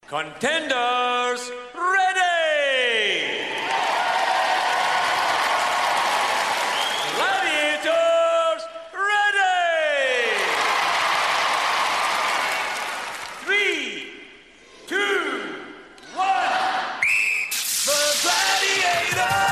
Contenders, ready! Gladiators, ready! 3, 2, 1, the Gladiators!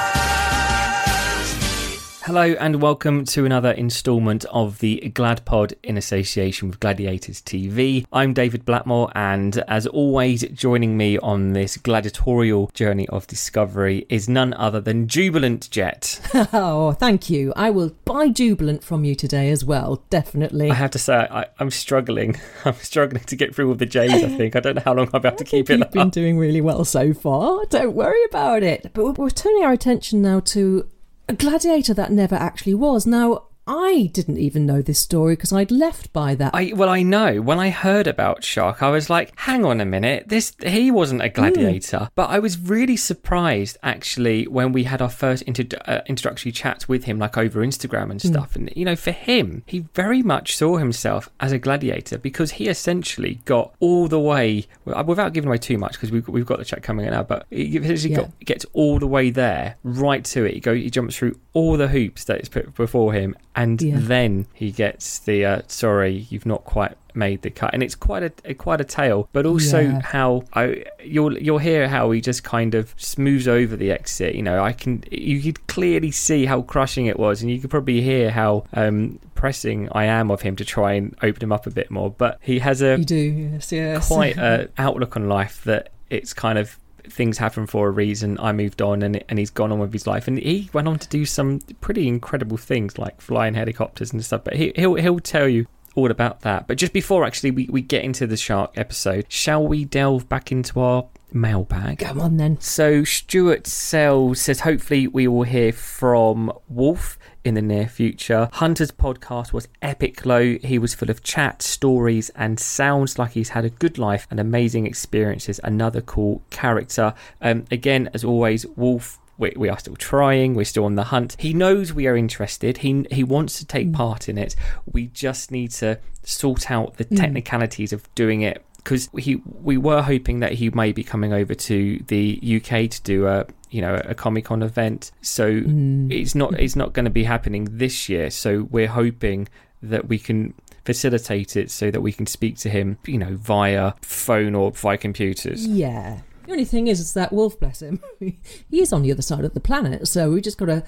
Hello and welcome to another instalment of the Glad Pod in association with Gladiators TV. I'm David Blackmore, and as always, joining me on this gladiatorial journey of discovery is none other than Jubilant Jet. Oh, thank you. I will buy Jubilant from you today as well, definitely. I have to say, I'm struggling. I'm struggling to get through all the J's, I think. I don't know how long I'll be able to keep it up. You've been doing really well so far. Don't worry about it. But we're turning our attention now to a gladiator that never actually was. Now, I didn't even know this story because I'd left by that. I know. When I heard about Shark, I was like, hang on a minute. He wasn't a gladiator. But I was really surprised, actually, when we had our first introductory chats with him, like over Instagram and stuff. And, you know, for him, he very much saw himself as a gladiator because he essentially got all the way, without giving away too much, because we've got the chat coming in now, but he essentially gets all the way there, right to it. He jumps through all the hoops that is put before him. And then he gets the sorry, you've not quite made the cut, and it's quite a tale. But also how you'll hear how he just kind of smooths over the exit. You know, you could clearly see how crushing it was, and you could probably hear how pressing I am of him to try and open him up a bit more. But he has quite an outlook on life that it's kind of, things happen for a reason. I moved on, and he's gone on with his life, and he went on to do some pretty incredible things like flying helicopters and stuff, but he'll tell you all about that. But just before actually we get into the Shark episode, shall we delve back into our mailbag? Come on then. So Stuart Sells says, hopefully we will hear from Wolf in the near future. Hunter's podcast was epic low. He was full of chat, stories, and sounds like he's had a good life and amazing experiences. Another cool character. Again, as always, Wolf, we are still trying. We're still on the hunt. He knows we are interested. He wants to take part in it. We just need to sort out the technicalities of doing it, because we were hoping that he may be coming over to the UK to do a Comic-Con event. So it's not going to be happening this year. So we're hoping that we can facilitate it so that we can speak to him, via phone or via computers. Yeah. The only thing is that Wolf, bless him, he is on the other side of the planet. So we just got the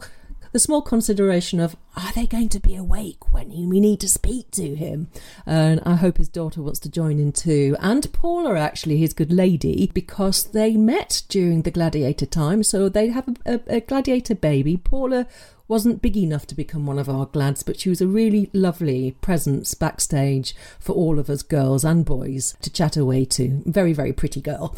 small consideration of, are they going to be awake when we need to speak to him? And I hope his daughter wants to join in too. And Paula, actually, his good lady, because they met during the gladiator time. So they have a gladiator baby. Paula wasn't big enough to become one of our glads, but she was a really lovely presence backstage for all of us girls and boys to chat away to. Very, very pretty girl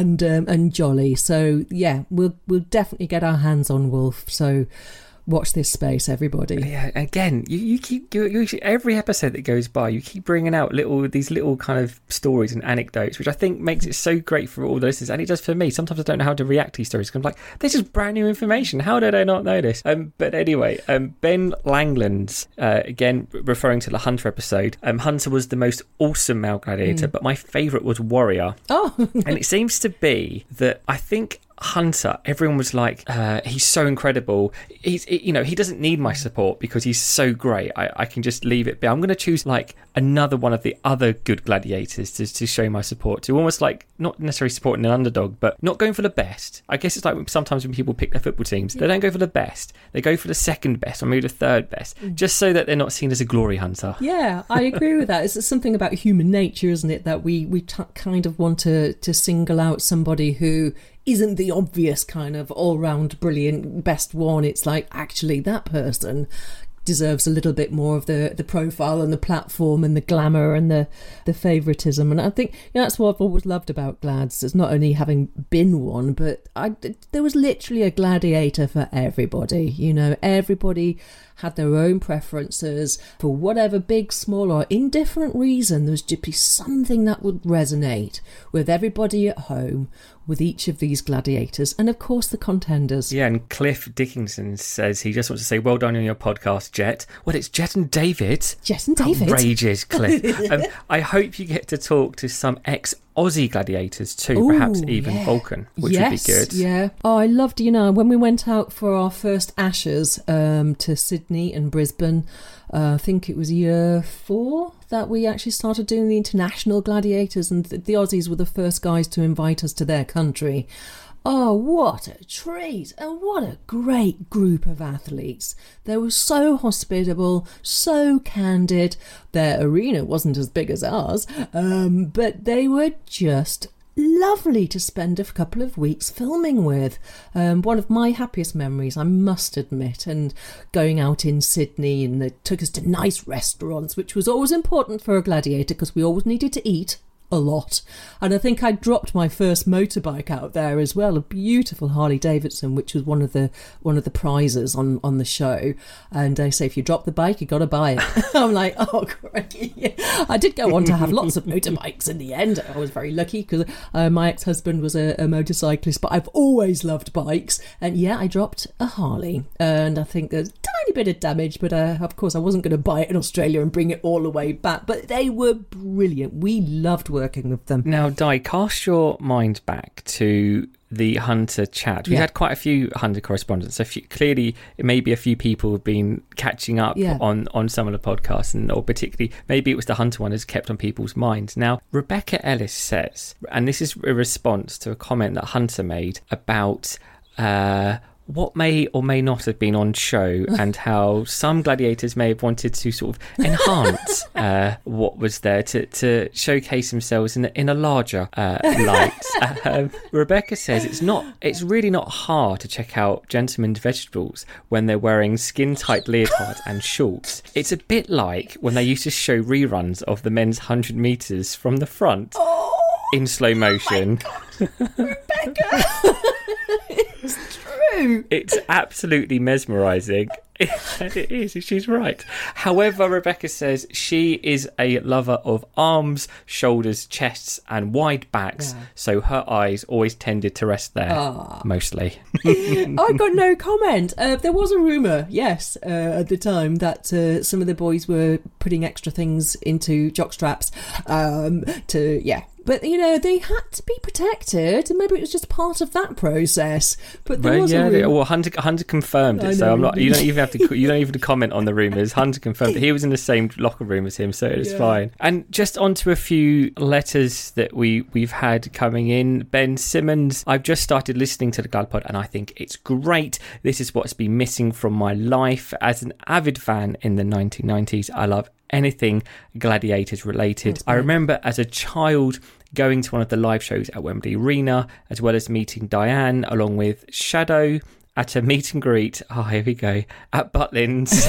and jolly. So yeah, we'll definitely get our hands on Wolf. So watch this space, everybody. Yeah, again, you keep every episode that goes by, you keep bringing out these little kind of stories and anecdotes, which I think makes it so great for all the listeners, and it does for me. Sometimes I don't know how to react to these stories, because I'm like, this is brand new information. How did I not know this? But anyway, Ben Langlands, again referring to the Hunter episode. Hunter was the most awesome male gladiator, but my favourite was Warrior. Oh, and it seems to be that I think Hunter, everyone was like, he's so incredible. He doesn't need my support because he's so great. I can just leave it be. I'm going to choose like another one of the other good gladiators to show my support to, almost like not necessarily supporting an underdog, but not going for the best. I guess it's like sometimes when people pick their football teams, they don't go for the best. They go for the second best or maybe the third best, just so that they're not seen as a glory hunter. Yeah, I agree with that. It's something about human nature, isn't it, that we kind of want to single out somebody who isn't the obvious kind of all-round brilliant best one. It's like, actually, that person deserves a little bit more of the profile and the platform and the glamour and the favoritism. And I think that's what I've always loved about Glads. It's not only having been one, but there was literally a gladiator for everybody. Everybody had their own preferences for whatever big, small or indifferent reason. There was just be something that would resonate with everybody at home, with each of these gladiators, and of course the contenders. Yeah, and Cliff Dickinson says he just wants to say, well done on your podcast, Jet. Well, it's Jet and David. Jet and David. Outrageous, Cliff. I hope you get to talk to some Aussie gladiators too, perhaps even Vulcan, which would be good. Yeah. Oh, I loved, when we went out for our first Ashes to Sydney and Brisbane, I think it was year 4 that we actually started doing the international gladiators, and the Aussies were the first guys to invite us to their country. Oh, what a treat, and what a great group of athletes. They were so hospitable, so candid. Their arena wasn't as big as ours, but they were just lovely to spend a couple of weeks filming with. One of my happiest memories, I must admit, and going out in Sydney, and they took us to nice restaurants, which was always important for a gladiator because we always needed to eat a lot. And I think I dropped my first motorbike out there as well, a beautiful Harley Davidson, which was one of the prizes on the show. And they say if you drop the bike, you got to buy it. I'm like, oh great. I did go on to have lots of motorbikes in the end. I was very lucky because my ex-husband was a motorcyclist, but I've always loved bikes. And yeah, I dropped a Harley, and I think there's a tiny bit of damage, but of course I wasn't going to buy it in Australia and bring it all the way back. But they were brilliant. We loved working with them. Now, Di, cast your mind back to the Hunter chat. We had quite a few Hunter correspondents. So clearly, it may be a few people have been catching up on some of the podcasts, or particularly, maybe it was the Hunter one has kept on people's minds. Now, Rebecca Ellis says, and this is a response to a comment that Hunter made about what may or may not have been on show, and how some gladiators may have wanted to sort of enhance what was there to showcase themselves in a larger light. Rebecca says it's really not hard to check out Gentlemen's Vegetables when they're wearing skin-tight leotards and shorts. It's a bit like when they used to show reruns of the men's 100 metres from the front in slow motion. Rebecca! It's true. It's absolutely mesmerising. It is, she's right. However, Rebecca says she is a lover of arms, shoulders, chests and wide backs, so her eyes always tended to rest there, mostly. I got no comment. There was a rumour, yes, at the time that some of the boys were putting extra things into jockstraps But, they had to be protected, and maybe it was just part of that process. But there was a rumour. Well, Hunter confirmed it, so I'm not. You don't even have to comment on the rumours. Hunter confirmed it. He was in the same locker room as him, so it's fine. And just onto a few letters that we've had coming in. Ben Simmons, I've just started listening to the GladPod, and I think it's great. This is what's been missing from my life. As an avid fan in the 1990s, I love anything gladiators related. I remember as a child going to one of the live shows at Wembley Arena, as well as meeting Diane along with Shadow at a meet and greet. Oh, here we go. At Butlins.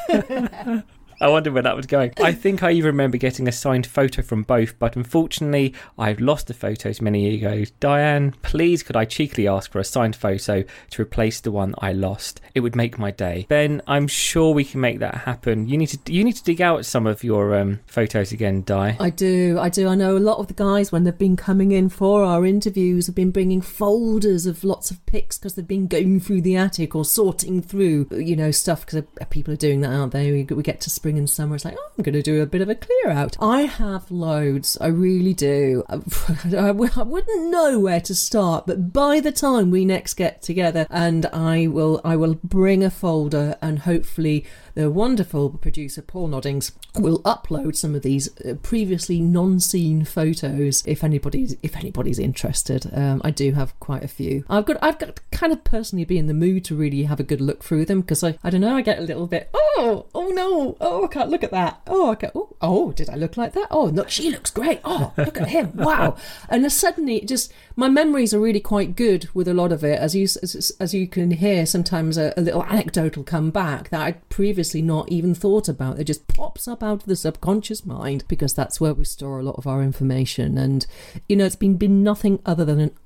I wonder where that was going. I think I even remember getting a signed photo from both, but unfortunately, I've lost the photos many years ago. Diane, please could I cheekily ask for a signed photo to replace the one I lost? It would make my day. Ben, I'm sure we can make that happen. You need to dig out some of your photos again, Di. I do. I know a lot of the guys, when they've been coming in for our interviews, have been bringing folders of lots of pics because they've been going through the attic or sorting through, stuff, because people are doing that, aren't they? We get to spring and summer, it's like, I'm going to do a bit of a clear out. I have loads, I really do. I wouldn't know where to start, but by the time we next get together, and I will bring a folder, and hopefully the wonderful producer Paul Noddings will upload some of these previously non-seen photos if anybody's interested. I do have quite a few. I've got to kind of personally be in the mood to really have a good look through them, because I don't know, I get a little bit oh no, I can't look at that, did I look like that? Oh no, she looks great, oh look at him, wow. And suddenly my memories are really quite good with a lot of it, as you can hear. Sometimes a little anecdote will come back that I'd previously not even thought about. It just pops up out of the subconscious mind, because that's where we store a lot of our information. And it's been nothing other than an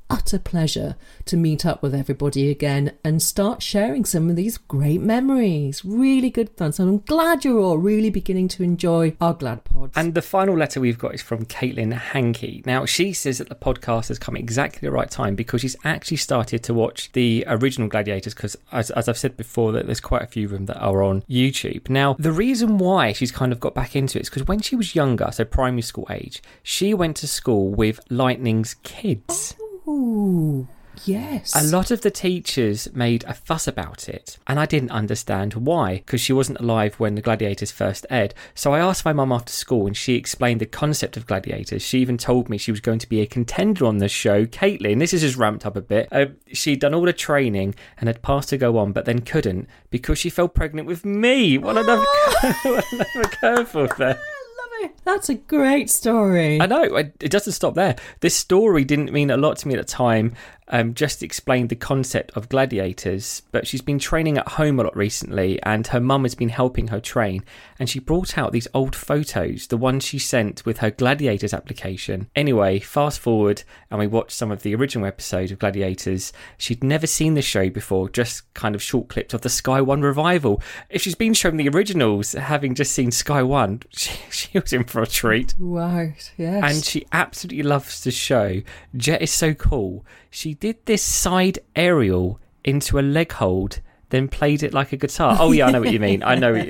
utter pleasure to meet up with everybody again and start sharing some of these great memories. Really good fun. So I'm glad you're all really beginning to enjoy our Glad Pods. And the final letter we've got is from Caitlin Hankey. Now, she says that the podcast has come exactly the right time because she's actually started to watch the original Gladiators because, as I've said before, that there's quite a few of them that are on YouTube. Now, the reason why she's kind of got back into it is because when she was younger, so primary school age, she went to school with Lightning's kids. Ooh, yes. A lot of the teachers made a fuss about it, and I didn't understand why, because she wasn't alive when the Gladiators first aired. So I asked my mum after school, and she explained the concept of Gladiators. She even told me she was going to be a contender on the show. Caitlin, this is just ramped up a bit. She'd done all the training and had passed to go on, but then couldn't because she fell pregnant with me. What another curveball there. That's a great story. I know, it doesn't stop there. This story didn't mean a lot to me at the time, just explained the concept of Gladiators, but she's been training at home a lot recently and her mum has been helping her train, and she brought out these old photos, the ones she sent with her Gladiators application. Anyway, fast forward and we watched some of the original episodes of Gladiators. She'd never seen the show before, just kind of short clips of the Sky One revival. If she's been shown the originals, having just seen Sky One, she was in for a treat. Right, yes. And she absolutely loves the show. Jet is so cool. She did this side aerial into a leg hold, then played it like a guitar. Oh yeah, I know what you mean.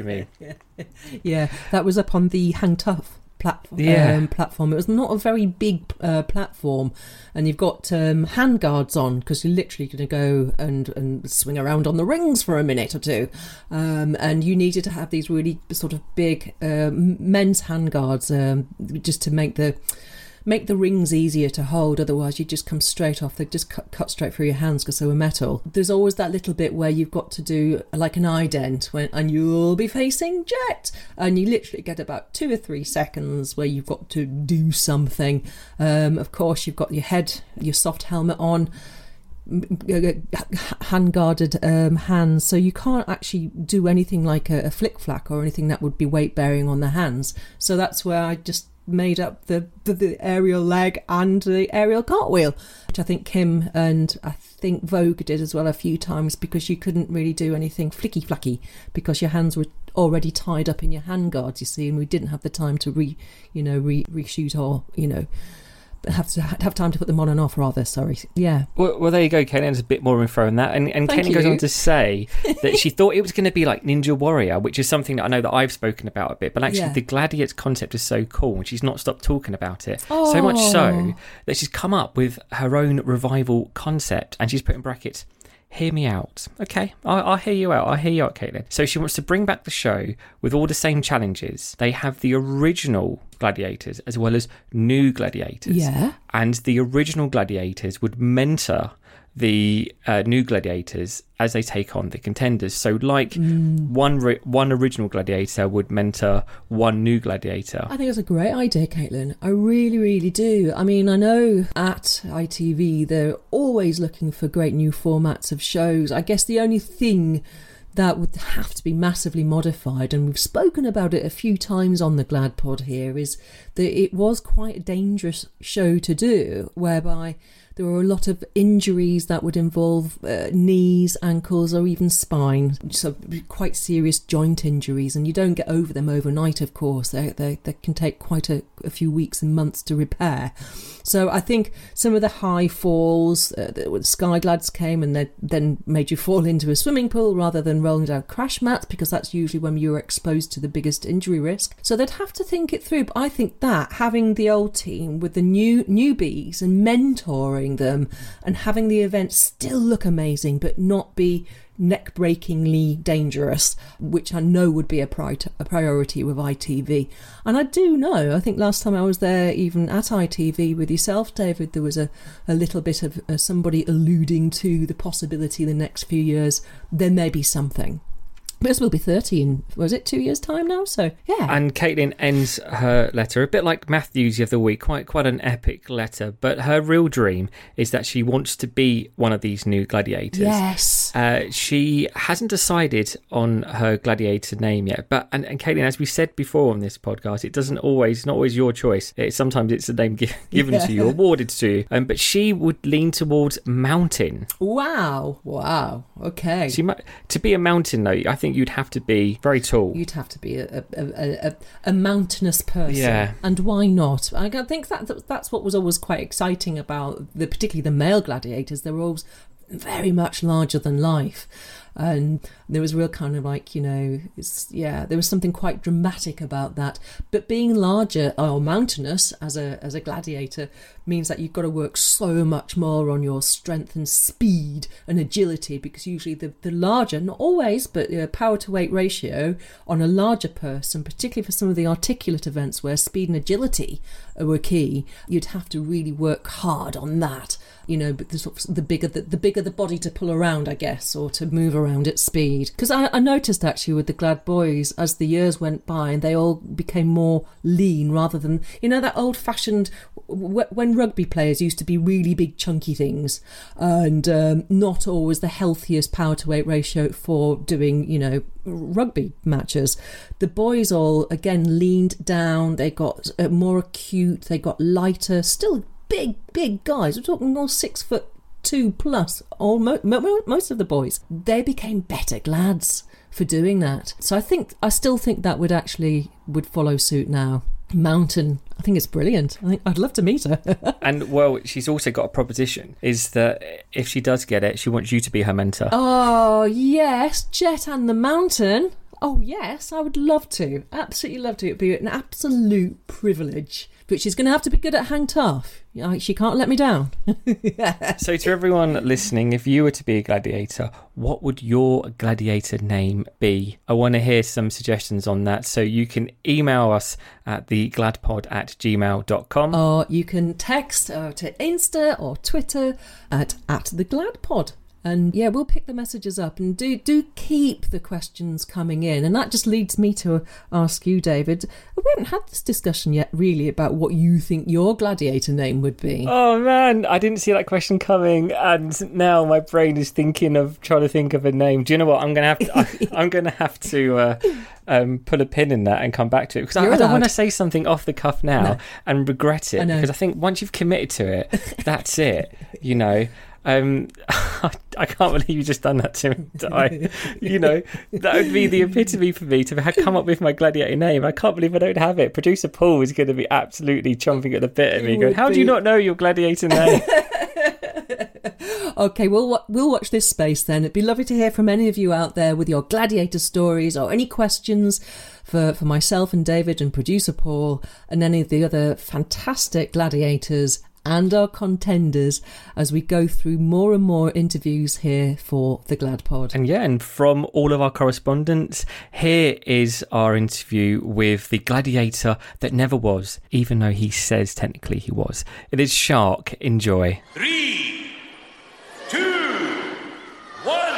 Yeah, that was up on the Hang Tough platform. It was not a very big platform, and you've got hand guards on because you're literally going to go and swing around on the rings for a minute or two, and you needed to have these really sort of big men's hand guards just to make the rings easier to hold. Otherwise you'd just come straight off. They'd just cut straight through your hands because they were metal. There's always that little bit where you've got to do like an ident and you'll be facing Jet, and you literally get about 2 or 3 seconds where you've got to do something. Of course you've got your soft helmet on, hand guarded hands, so you can't actually do anything like a flick flack or anything that would be weight bearing on the hands. So that's where I just made up the aerial leg and the aerial cartwheel, which I think Kim and I think Vogue did as well a few times, because you couldn't really do anything flicky flacky because your hands were already tied up in your hand guards, you see, and we didn't have the time to reshoot or have time to put them on and off, rather. Sorry. Yeah. Well, there you go, Kenny. There's a bit more info on that. And Kenny goes on to say that she thought it was going to be like Ninja Warrior, which is something that I know that I've spoken about a bit. But actually, the Gladiators concept is so cool, and she's not stopped talking about it. Oh. So much so that she's come up with her own revival concept, and she's put in brackets, hear me out. Okay, I'll hear you out. Caitlin. So she wants to bring back the show with all the same challenges. They have the original Gladiators as well as new Gladiators. Yeah. And the original Gladiators would mentor the new Gladiators as they take on the contenders. So like one original Gladiator would mentor one new Gladiator. I think that's a great idea, Caitlin. I really, really do. I mean, I know at ITV they're always looking for great new formats of shows. I guess the only thing that would have to be massively modified, and we've spoken about it a few times on the Glad Pod here, is that it was quite a dangerous show to do, whereby there were a lot of injuries that would involve knees, ankles, or even spine. So quite serious joint injuries, and you don't get over them overnight, of course. They can take quite a few weeks and months to repair. So I think some of the high falls, the Sky Glads came and they then made you fall into a swimming pool rather than rolling down crash mats, because that's usually when you're exposed to the biggest injury risk. So they'd have to think it through. But I think that having the old team with the newbies and mentoring them and having the event still look amazing but not be neck-breakingly dangerous, which I know would be a priority with ITV. And I do know, I think last time I was there, even at ITV with yourself, David, there was a little bit of somebody alluding to the possibility in the next few years there may be something. Liz will be 30 in, was it 2 years' time now? So, yeah. And Caitlin ends her letter a bit like Matthew's the other week, quite an epic letter. But her real dream is that she wants to be one of these new gladiators. Yes. She hasn't decided on her gladiator name yet. But and Caitlin, as we said before on this podcast, it's not always your choice. Sometimes it's a name given to you, awarded to you. But she would lean towards Mountain. Wow. Okay. To be a mountain, though, I think you'd have to be very tall. You'd have to be a mountainous person. Yeah. And why not? I think that's what was always quite exciting about particularly the male gladiators. They were always very much larger than life. And there was real kind of like, there was something quite dramatic about that. But being larger or mountainous as a gladiator means that you've got to work so much more on your strength and speed and agility, because usually the larger, not always, but power to weight ratio on a larger person, particularly for some of the articulate events where speed and agility were key, you'd have to really work hard on that. But the bigger the body to pull around, I guess, or to move around at speed. Because I noticed actually with the Glad boys, as the years went by, and they all became more lean rather than, that old-fashioned, when rugby players used to be really big chunky things, and not always the healthiest power to weight ratio for doing, rugby matches. The boys all, again, leaned down, they got more acute, they got lighter, still big guys. We're talking all 6'2" plus. Most of the boys, they became better glads for doing that. So I still think that would follow suit now. Mountain, I think it's brilliant. I'd love to meet her. And well, she's also got a proposition, is that if she does get it, she wants you to be her mentor. Oh yes, Jet and the Mountain. Oh yes, I would love to. Absolutely love to. It'd be an absolute privilege. But she's going to have to be good at hang tough. She can't let me down. So to everyone listening, if you were to be a gladiator, what would your gladiator name be? I want to hear some suggestions on that. So you can email us at thegladpod@gmail.com. Or you can text to Insta or Twitter at thegladpod. And yeah, we'll pick the messages up, and do keep the questions coming in. And that just leads me to ask you, David, we haven't had this discussion yet really about what you think your gladiator name would be. Oh man, I didn't see that question coming, and now my brain is trying to think of a name. Do you know what? I'm gonna have to put a pin in that and come back to it, because I don't want to say something off the cuff now and regret it, because I think once you've committed to it, that's it. I can't believe you just done that to me. That would be the epitome for me to have come up with my gladiator name. I can't believe I don't have it. Producer Paul is going to be absolutely chomping at the bit at me, going, "How do you not know your gladiator name?" Okay, we'll watch this space then. It'd be lovely to hear from any of you out there with your gladiator stories or any questions for myself and David and producer Paul and any of the other fantastic gladiators and our contenders as we go through more and more interviews here for the Glad Pod. And from all of our correspondents, here is our interview with the gladiator that never was, even though he says technically he was. It is Shark. Enjoy. 3, 2, 1.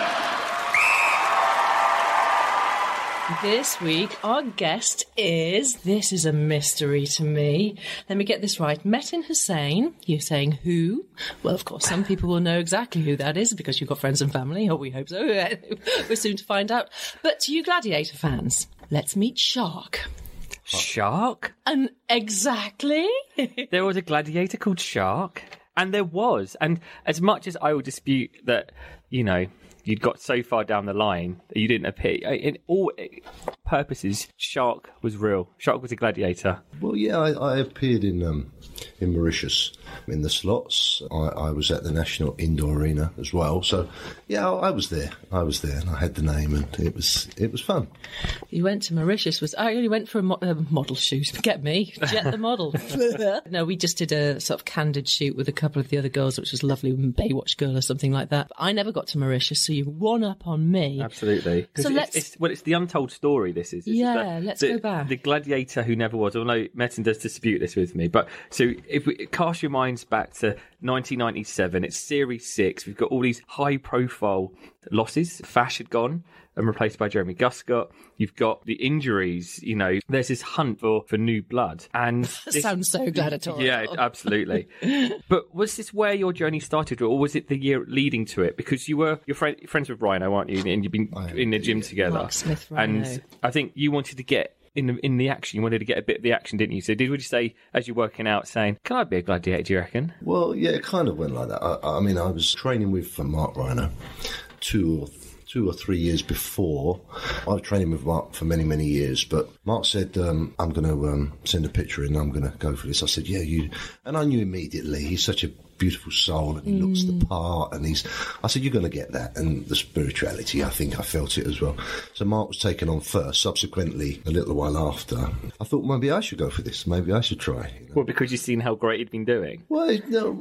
This week, our guest this is a mystery to me. Let me get this right. Metin Hussain. You're saying who? Well, of course, some people will know exactly who that is because you've got friends and family. Oh, we hope so. We're soon to find out. But to you Gladiator fans, let's meet Shark. Shark? Exactly. There was a gladiator called Shark? And there was. And as much as I will dispute that, you'd got so far down the line that you didn't appear. In all purposes, Shark was real. Shark was a gladiator. Well, yeah, I appeared in Mauritius in the slots. I was at the National Indoor Arena as well. So, yeah, I was there. And I had the name, and it was fun. You went to Mauritius. I only went for a model shoot. Get me, Jet the model. No, we just did a sort of candid shoot with a couple of the other girls, which was lovely, Baywatch Girl or something like that. But I never got to Mauritius, so you one up on me. Absolutely. So it's the untold story. This is. Let's go back. The gladiator who never was. Although Metin does dispute this with me, but so if we cast your minds back to 1997, it's Series 6. We've got all these high-profile losses. Fash had gone. and replaced by Jeremy Guscott. You've got the injuries. You know, there's this hunt for new blood, and this Sounds so gladiatorial. Yeah, absolutely. But was this where your journey started, or was it the year leading to it? Because you're friends with Rhino, aren't you? And you've been in the gym together. Mark Smith, Rhino. And I think you wanted to get in the action. You wanted to get a bit of the action, didn't you? So would you say, as you're working out, saying, "Can I be a gladiator?" Do you reckon? Well, yeah, it kind of went like that. I mean, I was training with Mark Rhino 2 or 3 years before. I was training with Mark for many, many years, but Mark said, I'm going to send a picture in, I'm going to go for this. I said, yeah, you. And I knew immediately, he's such a beautiful soul and he looks the part, and I said, you're going to get that. And the spirituality, I think I felt it as well. So Mark was taken on first. Subsequently, a little while after, I thought maybe I should go for this. Maybe I should try. You know? Well, because you've seen how great he'd been doing. Well,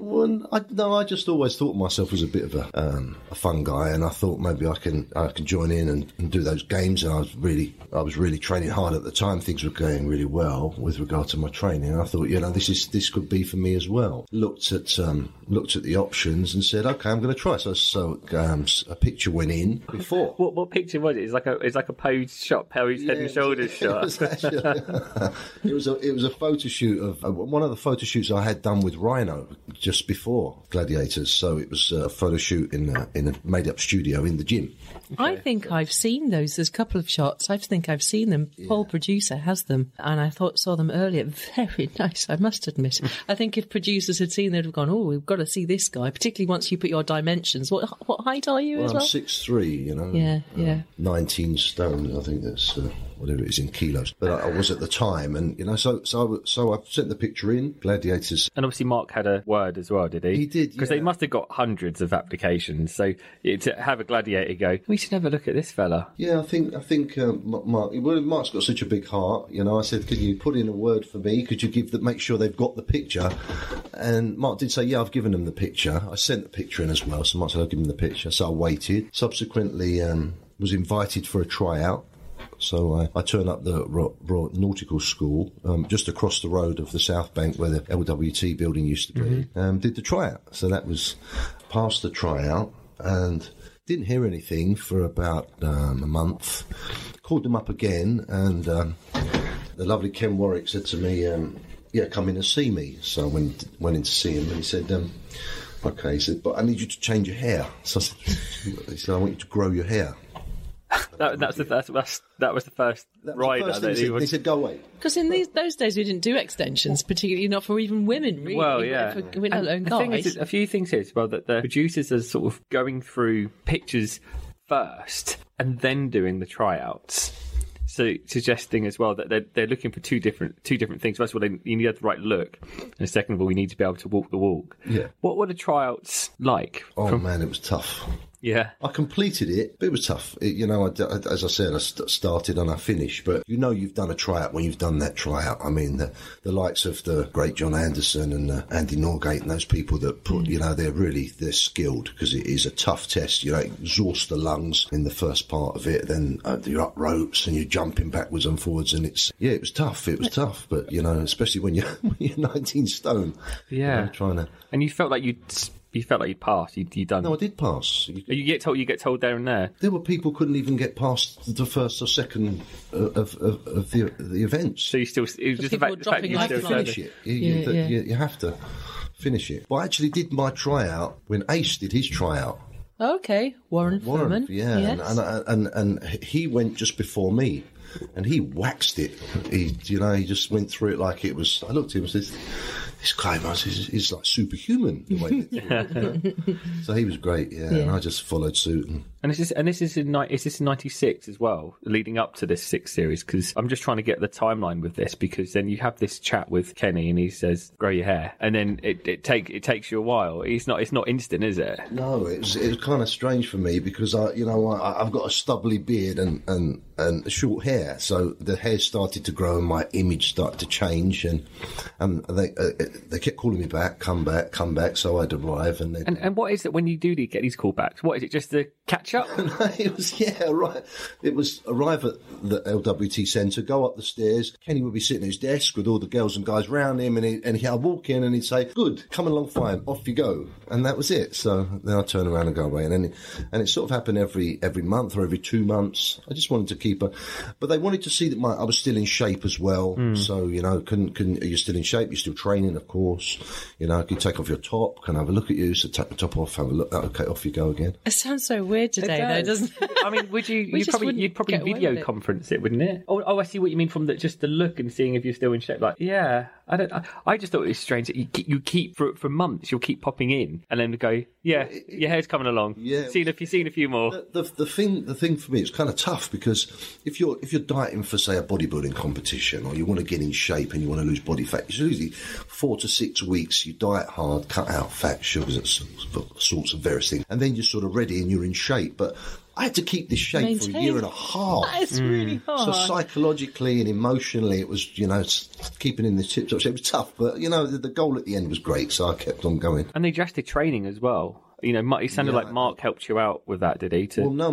I just always thought of myself as a bit of a fun guy, and I thought maybe I can join in and do those games. And I was really training hard at the time. Things were going really well with regard to my training. And I thought, this could be for me as well. Looked at the options and said, okay, I'm going to try. So a picture went in before. What picture was it? It's like a pose shot, Perry's head and shoulders shot. It was a photo shoot of one of the photo shoots I had done with Rhino just before Gladiators. So it was a photo shoot in a made up studio in the gym. Okay. I think I've seen those. There's a couple of shots. I think I've seen them. Yeah. Paul, producer, has them, and I saw them earlier. Very nice, I must admit. I think if producers had seen, they'd have gone, "Oh, we've got to see this guy." Particularly once you put your dimensions. What height are you as well? I'm 6'3", you know. Yeah. 19 stone. I think that's whatever it is in kilos. But I was at the time, and so I sent the picture in. Gladiators. And obviously, Mark had a word as well, did he? He did, because they must have got hundreds of applications. So to have a gladiator go, we should have a look at this fella. Yeah, I think Mark. Well, Mark's got such a big heart. You know, I said, could you put in a word for me? Could you make sure they've got the picture? And Mark did say, yeah, I've given them the picture. I sent the picture in as well. So Mark said, I'll give them the picture. So I waited. Subsequently, was invited for a tryout. So I turned up the Royal Nautical School just across the road of the South Bank where the LWT building used to be. Did the tryout. So that was past the tryout and didn't hear anything for about a month. Called them up again, and the lovely Ken Warwick said to me, come in and see me. So I went in to see him, and he said, okay, he said, but I need you to change your hair. So he said, I want you to grow your hair. That was the first rider. He said, go away. Because in those days we didn't do extensions, particularly not for even women, really. Well, yeah. For women alone guys. A few things here as well, that the producers are sort of going through pictures first and then doing the tryouts. So suggesting as well that they're looking for two different things. First of all, you need to have the right look, and second of all, you need to be able to walk the walk. Yeah. What were the tryouts like? Man, it was tough. Yeah. I completed it, but it was tough. As I said, I started and I finished, but you've done a tryout when you've done that tryout. I mean, the likes of the great John Anderson and Andy Norgate and those people that put, they're skilled, because it is a tough test. Exhaust the lungs in the first part of it, then you're up ropes and you're jumping backwards and forwards, and it was tough. It was tough, but especially when you're 19 stone. Yeah. Trying to. And you felt like you'd passed. You'd done. No, I did pass. You get told there and there. There were people who couldn't even get past the first or second of the events. So you still, it was just the fact that you still finish it. You have to finish it. Well, I actually did my tryout when Ace did his tryout. Okay, Warren Furman. Yeah, yes. and he went just before me. And he waxed it. He just went through it like it was. I looked at him and said, "This guy is like superhuman." The way he did it. So he was great, yeah. And I just followed suit. And this is in 96 as well, leading up to this 6 series. Because I'm just trying to get the timeline with this, because then you have this chat with Kenny, and he says, "Grow your hair," and then it takes you a while. It's not instant, is it? No, it was kind of strange for me, because I've got a stubbly beard and short hair. So the hair started to grow and my image started to change, and they kept calling me back, come back. So I'd arrive, And what is it when you do get these callbacks? What is it? Just the catch up? It was right. It was arrive at the LWT Centre, go up the stairs. Kenny would be sitting at his desk with all the girls and guys round him, and I'd walk in and he'd say, "Good, coming along fine, off you go," and that was it. So then I'd turn around and go away, and it sort of happened every month or every 2 months. I just wanted to keep her, but they wanted to see that I was still in shape as well. So couldn't you're still in shape? You're still training, of course. Can you take off your top? Can I have a look at you? So take the top off, have a look. Okay, off you go again. It sounds so weird today, though, doesn't it? I mean, you'd probably video conference it, wouldn't it? Oh, I see what you mean from just the look and seeing if you're still in shape. Like, yeah, I just thought it was strange that you keep for months. You'll keep popping in and then go, yeah, your hair's coming along. Yeah, you've seen a few more. The thing for me, it's kind of tough because if you're dieting for, say, a bodybuilding competition, or you want to get in shape and you want to lose body fat, it's usually 4 to 6 weeks. You diet hard, cut out fat, sugars, salts, and various things, and then you're sort of ready and you're in shape. But I had to keep this shape for a year and a half. That is really hard. So psychologically and emotionally, it was, keeping in the tip-top shape. It was tough, but, the goal at the end was great, so I kept on going. And they adjusted training as well. It sounded like Mark helped you out with that, did he? Well, no,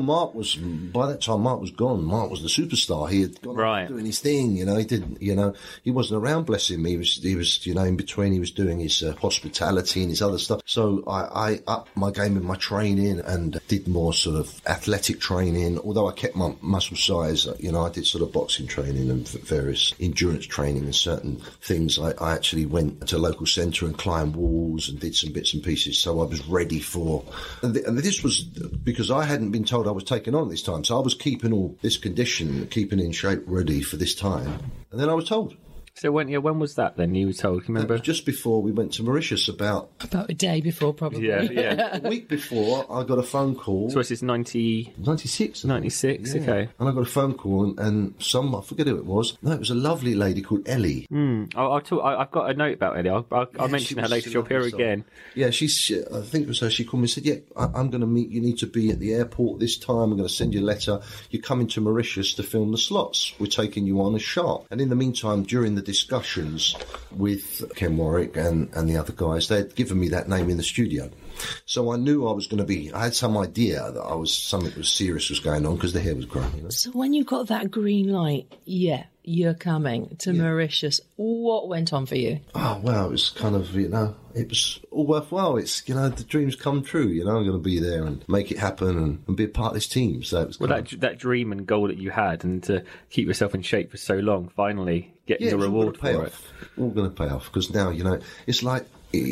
by that time, Mark was gone. Mark was the superstar. He had gone doing his thing, he didn't, he wasn't around, bless him. He was, in between, he was doing his hospitality and his other stuff. So I upped my game in my training and did more sort of athletic training, although I kept my muscle size. I did sort of boxing training and various endurance training and certain things. I actually went to a local centre and climbed walls and did some bits and pieces, so I was ready and this was because I hadn't been told I was taking on this time, so I was keeping all this condition, keeping in shape, ready for this time, and then I was told. So when was that then? You were told? Can you remember? Just before we went to Mauritius, about a day before, probably. Yeah. A week before, I got a phone call. So this is 96. 96, yeah. Okay. And I got a phone call, and I forget who it was. No, it was a lovely lady called Ellie. I'll talk. I've got a note about Ellie. I'll mention her later. She'll appear again. Yeah, I think it was her. She called me and said, "Yeah, I'm going to meet. You need to be at the airport this time. I'm going to send you a letter. You're coming to Mauritius to film the slots. We're taking you on as Shark." And in the meantime, during the discussions with Ken Warwick and the other guys, they'd given me that name in the studio. So I knew I had some idea that something was serious was going on because the hair was growing. So when you got that green light, you're coming to Mauritius, what went on for you? Oh, well, it was kind of, it was all worthwhile. It's, the dreams come true, I'm going to be there and make it happen and be a part of this team. So it was that dream and goal that you had and to keep yourself in shape for so long, finally getting the reward for it. All going to pay off because now, it's like,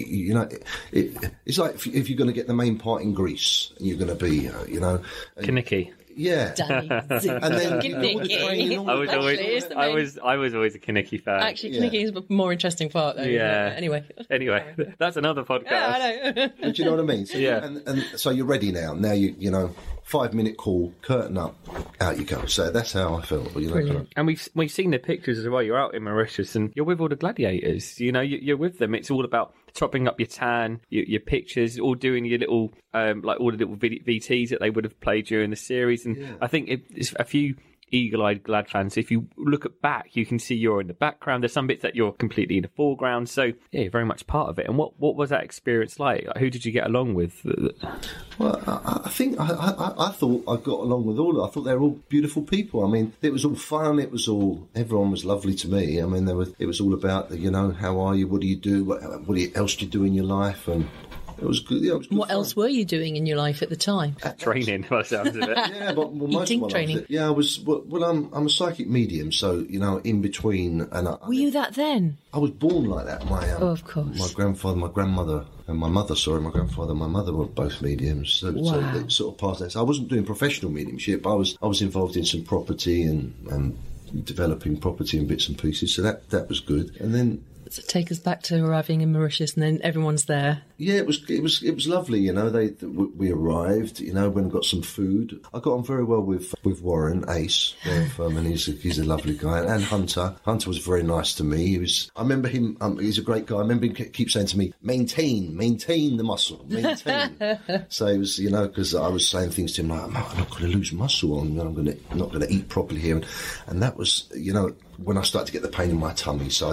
it's like if you're going to get the main part in Greece and you're going to be, Kaniki. Yeah, Danny. And then I was always a Kaniki fan. Actually, Kaniki is a more interesting part, though. Yeah. Anyway, that's another podcast. Yeah, I know. Do you know what I mean? So, yeah. And so you're ready now. Now you 5-minute call, curtain up, out you go. So that's how I felt. Brilliant. And we've seen the pictures as well. You're out in Mauritius and you're with all the gladiators. You're with them. It's all about topping up your tan, your pictures, all doing your little all the little VTs that they would have played during the series. And I think it's a few eagle-eyed Glad fans. If you look back, you can see you're in the background. There's some bits that you're completely in the foreground. So yeah, you're very much part of it. And what was that experience like? Who did you get along with? Well, I think I thought I got along with all of them. I thought they were all beautiful people. I mean, it was all fun. Everyone was lovely to me. I mean, it was all about how are you? What do you do? What else do you do in your life? And it was good. Yeah, it was good what fun. else were you doing in your life at the time? Training, by the sounds of it. Yeah, but most Eating of my training. life, yeah, I was. Well, I'm a psychic medium, so in between. And Were you that then? I was born like that. Of course. My grandfather, my grandmother, and my mother. Sorry, my grandfather and my mother were both mediums. So it sort of passed that. So I wasn't doing professional mediumship. I was involved in some property and developing property and bits and pieces. So that was good. And then. So take us back to arriving in Mauritius, and then everyone's there. Yeah, it was lovely. We arrived. Went and got some food. I got on very well with Warren Ace, and he's a lovely guy. And Hunter was very nice to me. I remember him. He's a great guy. I remember him keep saying to me, maintain the muscle, maintain. So it was, because I was saying things to him like, I'm not going to lose muscle on. I'm not going to eat properly here, and that was, when I started to get the pain in my tummy. So I didn't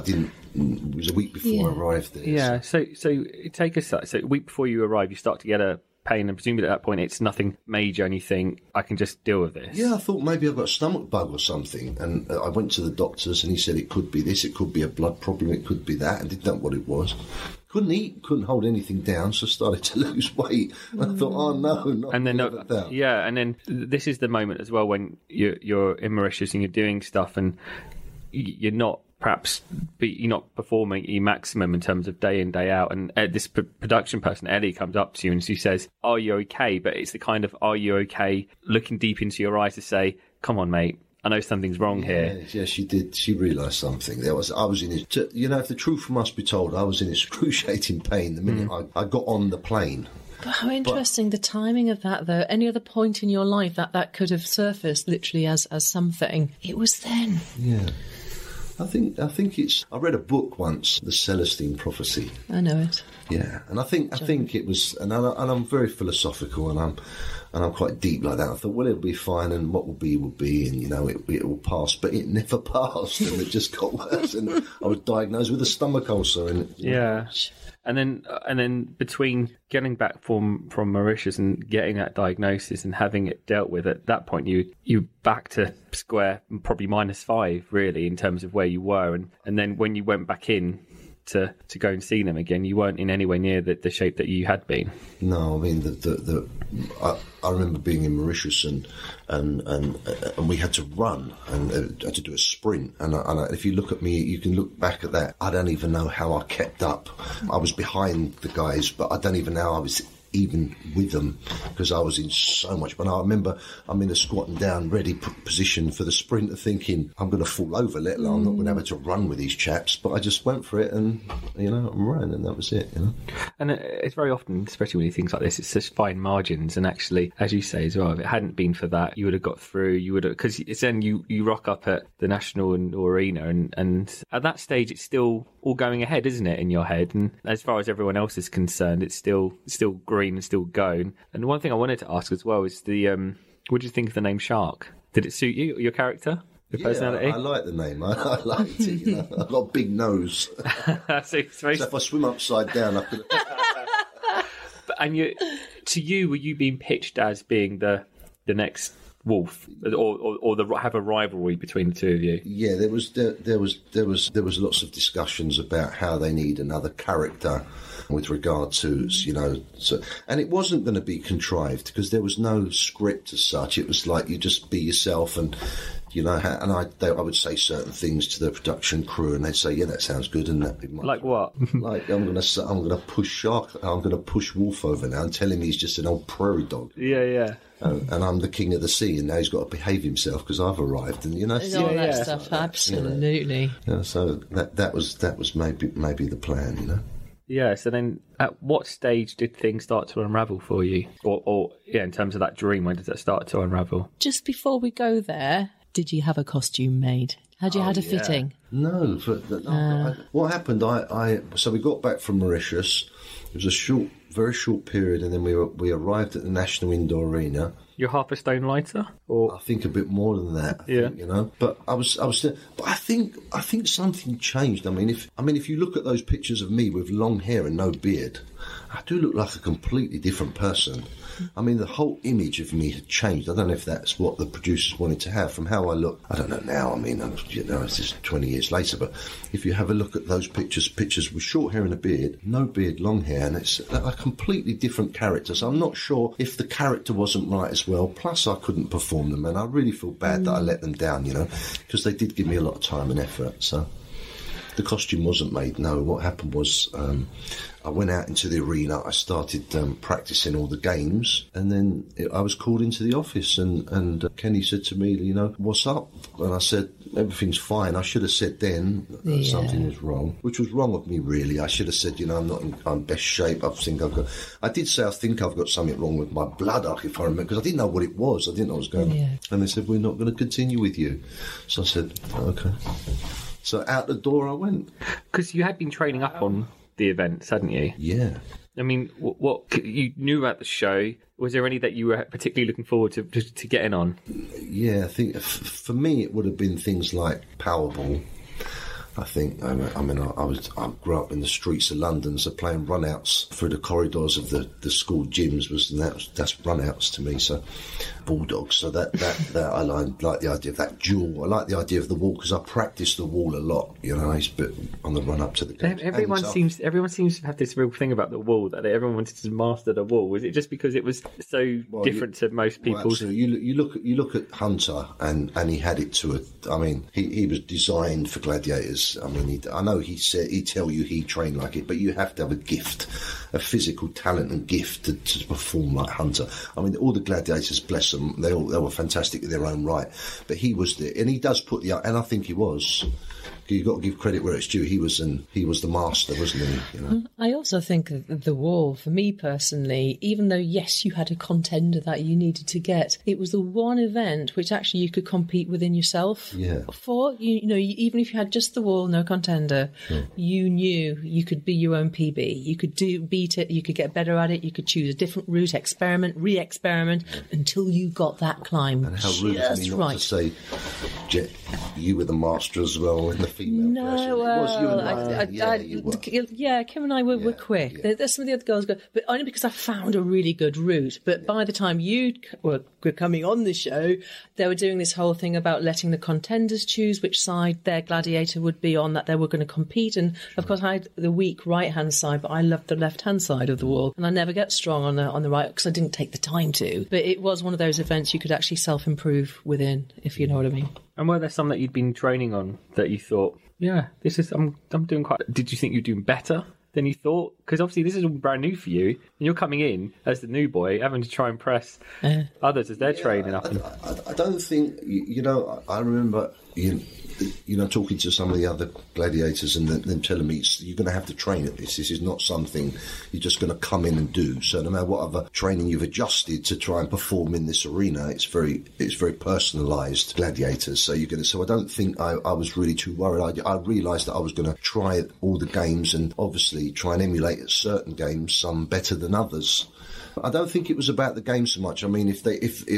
it was a week before I arrived there. Yeah, so take us, so a week before you arrive, you start to get a pain, and presumably at that point it's nothing major and you think, I can just deal with this. Yeah, I thought maybe I've got a stomach bug or something, and I went to the doctors and he said it could be this, it could be a blood problem, it could be that, and didn't know what it was. Couldn't eat, couldn't hold anything down, so started to lose weight. And I thought, oh no, not and then that. Yeah, and then this is the moment as well when you're in Mauritius and you're doing stuff and you're not performing your maximum in terms of day in, day out. And this production person, Ellie, comes up to you and she says, are you okay? But it's the kind of, are you okay? Looking deep into your eyes to say, come on, mate, I know something's wrong here. Yeah, she did. She realised something. I was in it. If the truth must be told, I was in excruciating pain the minute I got on the plane. But how interesting the timing of that, though. Any other point in your life that could have surfaced literally as something, it was then. Yeah. I think it's. I read a book once, The Celestine Prophecy. I know it. Yeah, and I think it was, and I'm very philosophical, and I'm quite deep like that. I thought, well, it'll be fine, and what will be, and it will pass. But it never passed, and it just got worse. And I was diagnosed with a stomach ulcer, and yeah. And then between getting back from Mauritius and getting that diagnosis and having it dealt with, at that point you back to square, probably -5 really in terms of where you were, and then when you went back in to go and see them again, you weren't in anywhere near the shape that you had been. No, I mean I remember being in Mauritius and we had to run and had to do a sprint. And if you look at me, you can look back at that. I don't even know how I kept up. I was behind the guys, but I don't even know I was even with them because I was in so much. But I remember I'm in a squatting down, ready position for the sprint, thinking I'm going to fall over, let alone I'm not going to have to run with these chaps. But I just went for it and, I ran, and that was it, And it's very often, especially when you things like this, it's just fine margins. And actually, as you say as well, if it hadn't been for that, you would have got through. You would have, because it's then you rock up at the National Arena, and at that stage, it's still all going ahead, isn't it, in your head? And as far as everyone else is concerned, it's still green and still going. And one thing I wanted to ask as well is what do you think of the name Shark? Did it suit you, your character, your personality? I like the name. I liked it. I've got a big nose. So if I swim upside down, I could. And to you, were you being pitched as being the next Wolf, or have a rivalry between the two of you? Yeah, there was lots of discussions about how they need another character with regard to and it wasn't going to be contrived because there was no script as such. It was like you just be yourself, and I would say certain things to the production crew, and they'd say, "Yeah, that sounds good." And that'd be like what? Like I'm going to push Shark. I'm going to push Wolf over now and tell him he's just an old prairie dog. Yeah. And I'm the king of the sea, and now he's got to behave himself because I've arrived, and all that stuff. Absolutely. So that was maybe the plan, Yeah. So then, at what stage did things start to unravel for you, or in terms of that dream, when did that start to unravel? Just before we go there, did you have a costume made? Had you had a fitting? No. What happened? So we got back from Mauritius. It was a very short period, and then we arrived at the National Indoor Arena. You're half a stone lighter, or I think a bit more than that. But I was. But I think something changed. I mean, if you look at those pictures of me with long hair and no beard, I do look like a completely different person. I mean, the whole image of me had changed. I don't know if that's what the producers wanted to have from how I look. I don't know now. I mean, it's just 20 years later. But if you have a look at those pictures with short hair and a beard, no beard, long hair, and it's a completely different character. So I'm not sure if the character wasn't right as well. Plus, I couldn't perform them, and I really feel bad that I let them down, because they did give me a lot of time and effort. So the costume wasn't made. No, what happened was I went out into the arena. I started practicing all the games, and then I was called into the office, and Kenny said to me, "What's up?" And I said, "Everything's fine." I should have said then something was wrong, which was wrong of me, really. I should have said, I'm not in best shape. I think I did say I think I've got something wrong with my blood, if I remember, because I didn't know what it was. I didn't know what was going on. And they said, "We're not going to continue with you." So I said, "Okay." So out the door I went. Because you had been training up on the events, hadn't you? Yeah. I mean, what you knew about the show? Was there any that you were particularly looking forward to getting on? Yeah, I think for me it would have been things like Powerball. I think. I grew up in the streets of London, so playing run-outs through the corridors of the school gyms that's run-outs to me. So bulldogs. So that I like the idea of that duel. I like the idea of the wall because I practice the wall a lot. You know, on the run up to the games. Everyone seems to have this real thing about the wall that everyone wanted to master the wall. Was it just because it was so different to most people's? Well, you look at Hunter, and he had it to a. I mean, he was designed for gladiators. I mean, I know he'd tell you he trained like it, but you have to have a gift, a physical talent and gift to perform like Hunter. I mean, all the gladiators, bless them, they were fantastic in their own right. But he was there, and he does put and I think he was. You've got to give credit where it's due. He was the master, wasn't he? You know? I also think that the wall, for me personally, even though, yes, you had a contender that you needed to get, it was the one event which actually you could compete within yourself for. You know, even if you had just the wall, no contender, you knew you could be your own PB. You could beat it, you could get better at it, you could choose a different route, experiment, re-experiment, until you got that climb. And how rude of me not to say, Jet, you were the master as well in the female yeah, Kim and I were quick. Yeah. There's some of the other girls go, but only because I found a really good route. But by the time you were coming on the show, they were doing this whole thing about letting the contenders choose which side their gladiator would be on, that they were going to compete. And of course, I had the weak right-hand side, but I loved the left-hand side of the wall. And I never get strong on the right because I didn't take the time to. But it was one of those events you could actually self-improve within, if you know what I mean. And were there some that you'd been training on that you thought, yeah, this is I'm doing quite... Did you think you're doing better than you thought? Because obviously this is all brand new for you, and you're coming in as the new boy, having to try and impress others as they're training up. I don't think, you know, I remember... You know, talking to some of the other gladiators and them telling me you're going to have to train at this. This is not something you're just going to come in and do. So no matter what other training you've adjusted to try and perform in this arena, it's very personalised gladiators. So I don't think I was really too worried. I realised that I was going to try all the games and obviously try and emulate at certain games, some better than others. I don't think it was about the game so much. I mean, if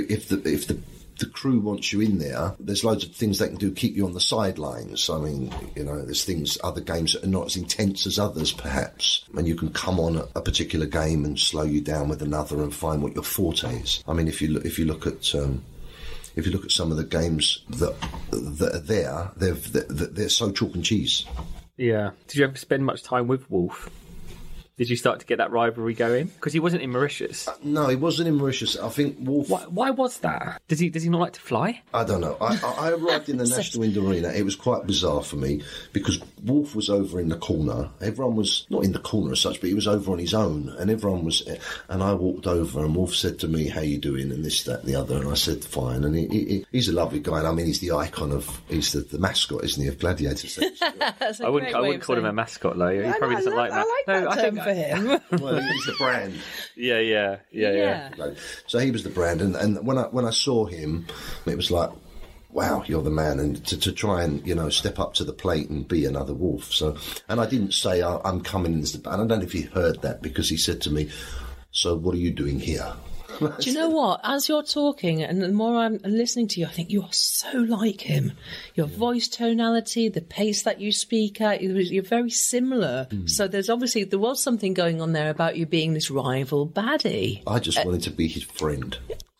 the crew wants you in there, there's loads of things they can do to keep you on the sidelines. I mean, you know, there's other games that are not as intense as others, perhaps. And you can come on a particular game and slow you down with another and find what your forte is. I mean, if you look at some of the games that are there, they're so chalk and cheese. Yeah. Did you ever spend much time with Wolf? Did you start to get that rivalry going? Because he wasn't in Mauritius. No, he wasn't in Mauritius. I think Wolf... Why was that? Does he not like to fly? I don't know. I arrived in the National Indoor Arena. It was quite bizarre for me because Wolf was over in the corner. Everyone was not in the corner as such, but he was over on his own. And everyone was... And I walked over and Wolf said to me, how you doing? And this, that and the other. And I said, fine. And he's a lovely guy. And I mean, he's the icon of... He's the mascot, isn't he, of Gladiators? I wouldn't call him a mascot, though. He probably doesn't like that. I like that term for him. Well, he's the brand. Yeah. So he was the brand, and when I saw him, it was like, wow, you're the man, and to try and, you know, step up to the plate and be another Wolf. So, and I didn't say I'm coming as the, and I don't know if he heard that because he said to me, so what are you doing here? Do you know what? As you're talking, and the more I'm listening to you, I think you are so like him. Your voice tonality, the pace that you speak at, you're very similar. So there was something going on there about you being this rival baddie. I just wanted to be his friend.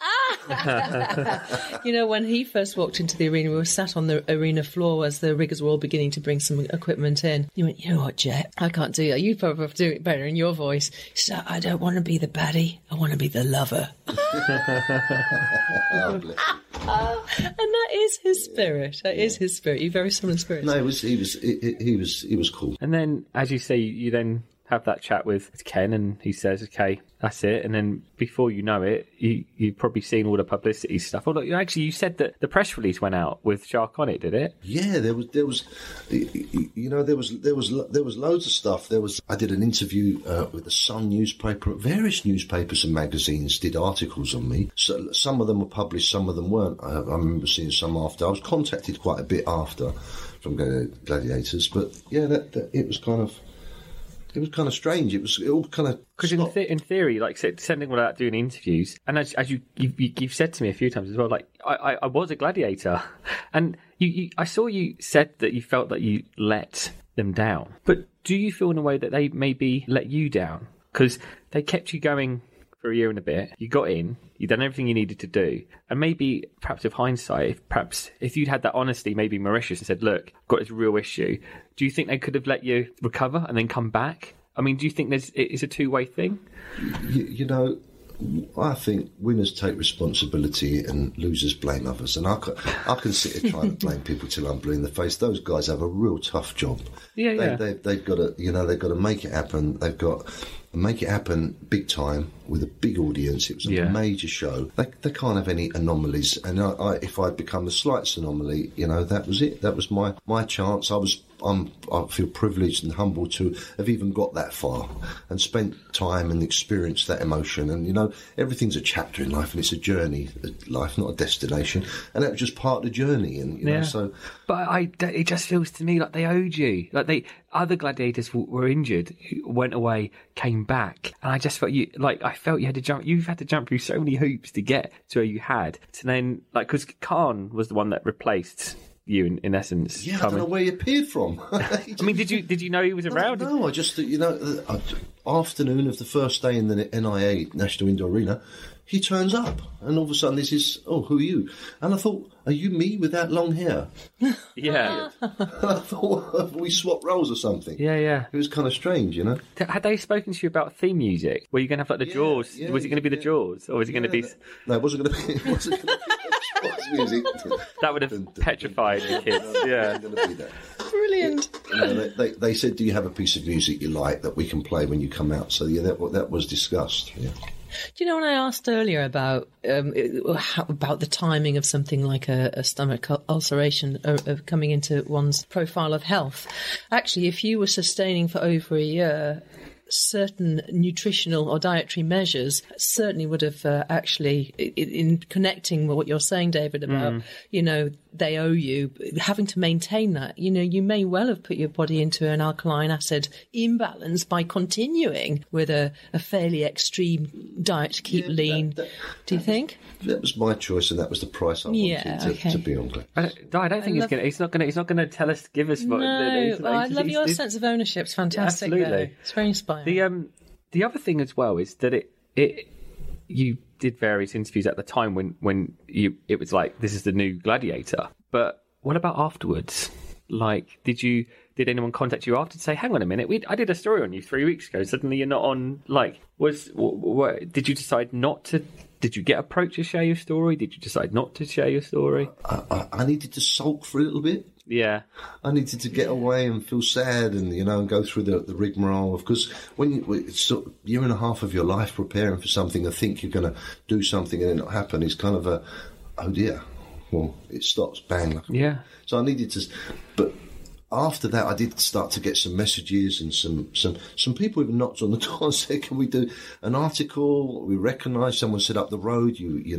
You know, when he first walked into the arena, we were sat on the arena floor as the riggers were all beginning to bring some equipment in. You went, you know what, Jet? I can't do that. You probably do it better in your voice. He said, I don't want to be the baddie. I want to be the lover. And that is his spirit. That is his spirit. You're very similar spirit. No, he was cool. And then, as you say, you then have that chat with Ken, and he says, "Okay, that's it." And then, before you know it, you've probably seen all the publicity stuff. Oh, look, actually, you said that the press release went out with Shark on it, did it? Yeah, there was, you know, there was loads of stuff. I did an interview with the Sun newspaper. Various newspapers and magazines did articles on me. So some of them were published, some of them weren't. I remember seeing some after. I was contacted quite a bit after from Gladiators, but yeah, it was kind of. It was kind of strange. It all kind of... Because in theory, like sending all that, doing interviews, and as you've said to me a few times as well, like, I was a gladiator. And I saw you said that you felt that you let them down, but do you feel in a way that they maybe let you down? Because they kept you going for a year and a bit, you got in, you'd done everything you needed to do, and maybe, perhaps with hindsight, if you'd had that honesty, maybe Mauritius, and said, look, I've got this real issue, do you think they could have let you recover and then come back? I mean, do you think it's a two-way thing? You know, I think winners take responsibility and losers blame others. And I can sit here trying to blame people till I'm blue in the face. Those guys have a real tough job. They've got to make it happen. They've got to make it happen big time with a big audience. It was a major show. They can't have any anomalies. And if I'd become the slightest anomaly, that was it. That was my chance. I feel privileged and humbled to have even got that far and spent time and experienced that emotion. And, everything's a chapter in life and it's a journey, life, not a destination. And that was just part of the journey. And, so. But it just feels to me like they owed you. Like other gladiators were injured, who went away, came back. And I just felt I felt you had to jump. You've had to jump through so many hoops to get to where you had. To then, because Khan was the one that replaced you in essence. Yeah, I don't know where he appeared from. I mean, did you know he was around? No, I just afternoon of the first day in the NIA National Indoor Arena, he turns up, and all of a sudden this is, who are you? And I thought, are you me with that long hair? Yeah. And I thought, we swapped roles or something. Yeah. It was kind of strange, Had they spoken to you about theme music? Were you going to have the Jaws? Yeah, was it going to be the Jaws, or was it going to be? No, it wasn't going to be. It wasn't going to be Jaws music. That would have petrified the kids. Yeah. Going to be that. Brilliant. They said, do you have a piece of music you like that we can play when you come out? So that was discussed. Yeah. Do you know when I asked earlier about the timing of something like a stomach ulceration of coming into one's profile of health? Actually, if you were sustaining for over a year, certain nutritional or dietary measures certainly would have actually, in connecting with what you're saying, David, about, they owe you, having to maintain that. You may well have put your body into an alkaline acid imbalance by continuing with a fairly extreme diet to keep lean. Do you think? That was my choice, and that was the price I wanted to be on. I don't think he's not going to tell us, give us what. No, I love your sense of ownership. It's fantastic. Absolutely, though. It's very inspiring. The other thing as well is that you did various interviews at the time when it was like, this is the new Gladiator. But what about afterwards? Like, did anyone contact you after to say, hang on a minute, I did a story on you 3 weeks ago, suddenly you're not on? Like, did you decide not to? Did you get approached to share your story? Did you decide not to share your story? I needed to sulk for a little bit. Yeah, I needed to get away and feel sad, and and go through the rigmarole. Because when it's a year and a half of your life preparing for something, and think you're going to do something and it not happen, is kind of a, oh dear. Well, it stops, bang. Yeah. So I needed to, but after that, I did start to get some messages, and some people even knocked on the door and said, "Can we do an article? We recognise someone set up the road. You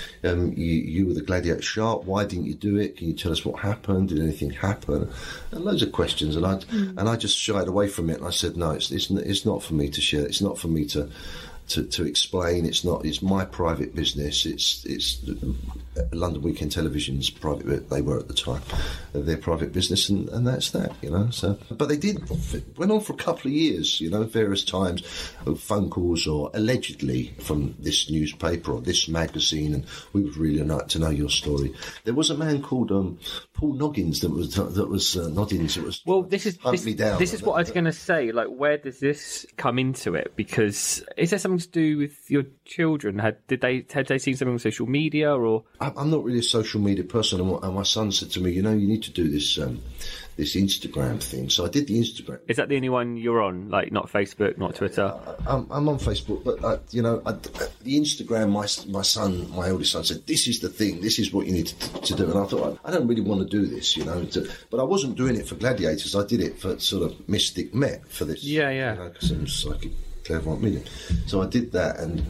were the Gladiator Shark. Why didn't you do it? Can you tell us what happened? Did anything happen?" And loads of questions, and I just shied away from it. And I said, "No, it's not for me to share. It's not for me to explain. It's my private business. It's London Weekend Television's private. They were at the time their private business, and that's that. So, but they went on for a couple of years. Various times, phone calls or allegedly from this newspaper or this magazine, and we would really like to know your story. There was a man called Paul Noggins that was Noggins. It was this is what I was going to say. Like, where does this come into it? Because is there something to do with your children? Had they seen something on social media, or? I'm not really a social media person, and my son said to me, you need to do this Instagram thing. So I did the Instagram. Is that the only one you're on? Like, not Facebook, not Twitter? I'm on Facebook, but the Instagram. My eldest son said, "This is the thing. This is what you need to do." And I thought, I don't really want to do this, but I wasn't doing it for Gladiators. I did it for sort of Mystic Met for this. Yeah. Because I'm psychic clairvoyant medium. So I did that, and.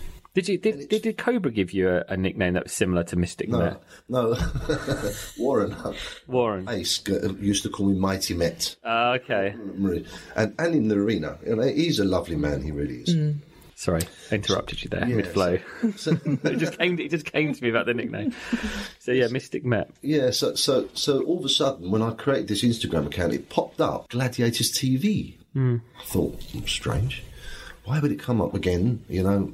Did Cobra give you a nickname that was similar to Mystic Met? No. Warren. Ace used to call me Mighty Met. Okay. And in the arena, he's a lovely man. He really is. Sorry, I interrupted you there mid-flow. It just came to me about the nickname. So yeah, Mystic Met. Yeah, so all of a sudden, when I created this Instagram account, it popped up Gladiators TV. I thought, strange. Why would it come up again? You know,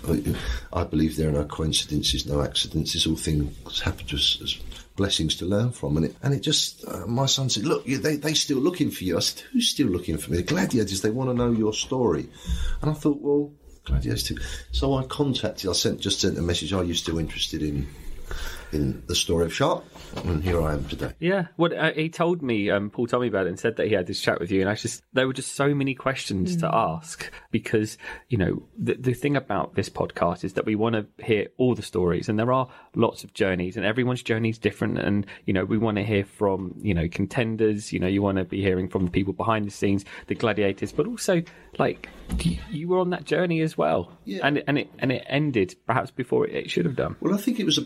I believe there are no coincidences, no accidents. All things happen to us as blessings to learn from. And it just, my son said, look, they still looking for you. I said, who's still looking for me? The Gladiators, they want to know your story. And I thought, well, Gladiators too. So I just sent a message, are you still interested in the story of Shark? And here I am today. Yeah, he told me, Paul told me about it and said that he had this chat with you, and there were just so many questions to ask, because, you know, the thing about this podcast is that we want to hear all the stories, and there are lots of journeys, and everyone's journey is different, and, you know, we want to hear from, you know, contenders, you know, you want to be hearing from the people behind the scenes, the gladiators, but also, like, you were on that journey as well. Yeah. And it ended perhaps before it should have done. Well, I think it was a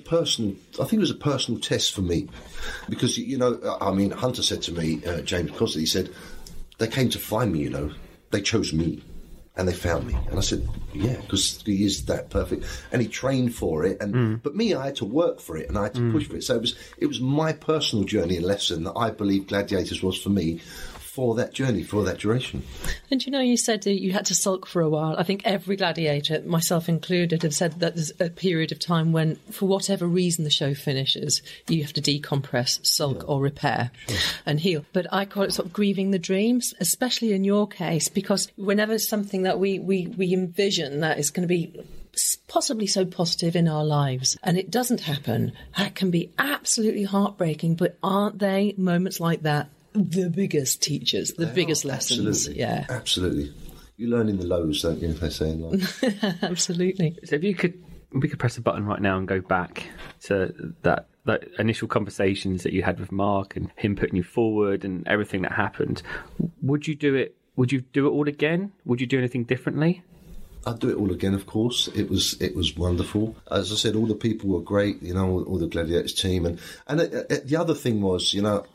personal test for me, because, you know, I mean, Hunter said to me, James Cosley, he said, they came to find me, you know, they chose me and they found me. And I said, yeah, because he is that perfect, and he trained for it, and but me, I had to work for it, and I had to push for it. So it was my personal journey and lesson that I believe Gladiators was for me, for that journey, for that duration. And you know, you said that you had to sulk for a while. I think every gladiator, myself included, have said that there's a period of time when, for whatever reason the show finishes, you have to decompress, sulk or repair and heal. But I call it sort of grieving the dreams, especially in your case, because whenever something that we envision that is going to be possibly so positive in our lives, and it doesn't happen, that can be absolutely heartbreaking. But aren't they moments like that the biggest teachers, the biggest lessons? Absolutely. Yeah, absolutely. You learn in the lows, don't you, they say in life? absolutely. So if we could press a button right now and go back to that initial conversations that you had with Mark and him putting you forward and everything that happened, would you do it all again? Would you do anything differently? I'd do it all again, of course. It was wonderful. As I said, all the people were great, you know, all the Gladiators team. And the other thing was, you know,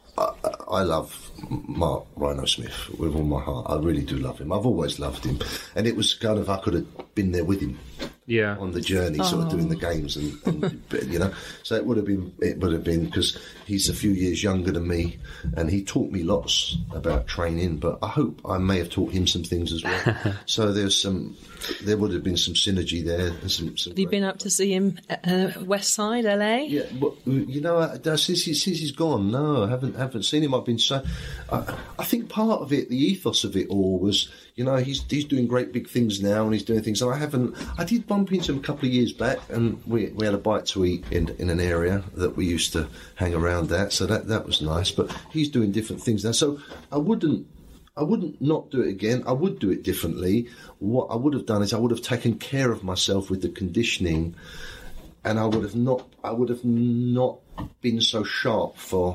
I love Mark Rhino Smith with all my heart. I really do love him. I've always loved him. And it was kind of, I could have been there with him. Yeah, on the journey, sort of doing the games, and you know, so it would have been because he's a few years younger than me, and he taught me lots about training. But I hope I may have taught him some things as well. So there would have been some synergy there. And some have you been up to see him West Side, LA? Yeah, well, you know, since he's gone, no, I haven't seen him. I've been so. I think part of it, the ethos of it all was, you know, he's doing great big things now, and he's doing things. And I did bump into him a couple of years back, and we had a bite to eat in an area that we used to hang around at, so that was nice. But he's doing different things now, so I wouldn't not do it again. I would do it differently. What I would have done is I would have taken care of myself with the conditioning, and I would have not been so sharp for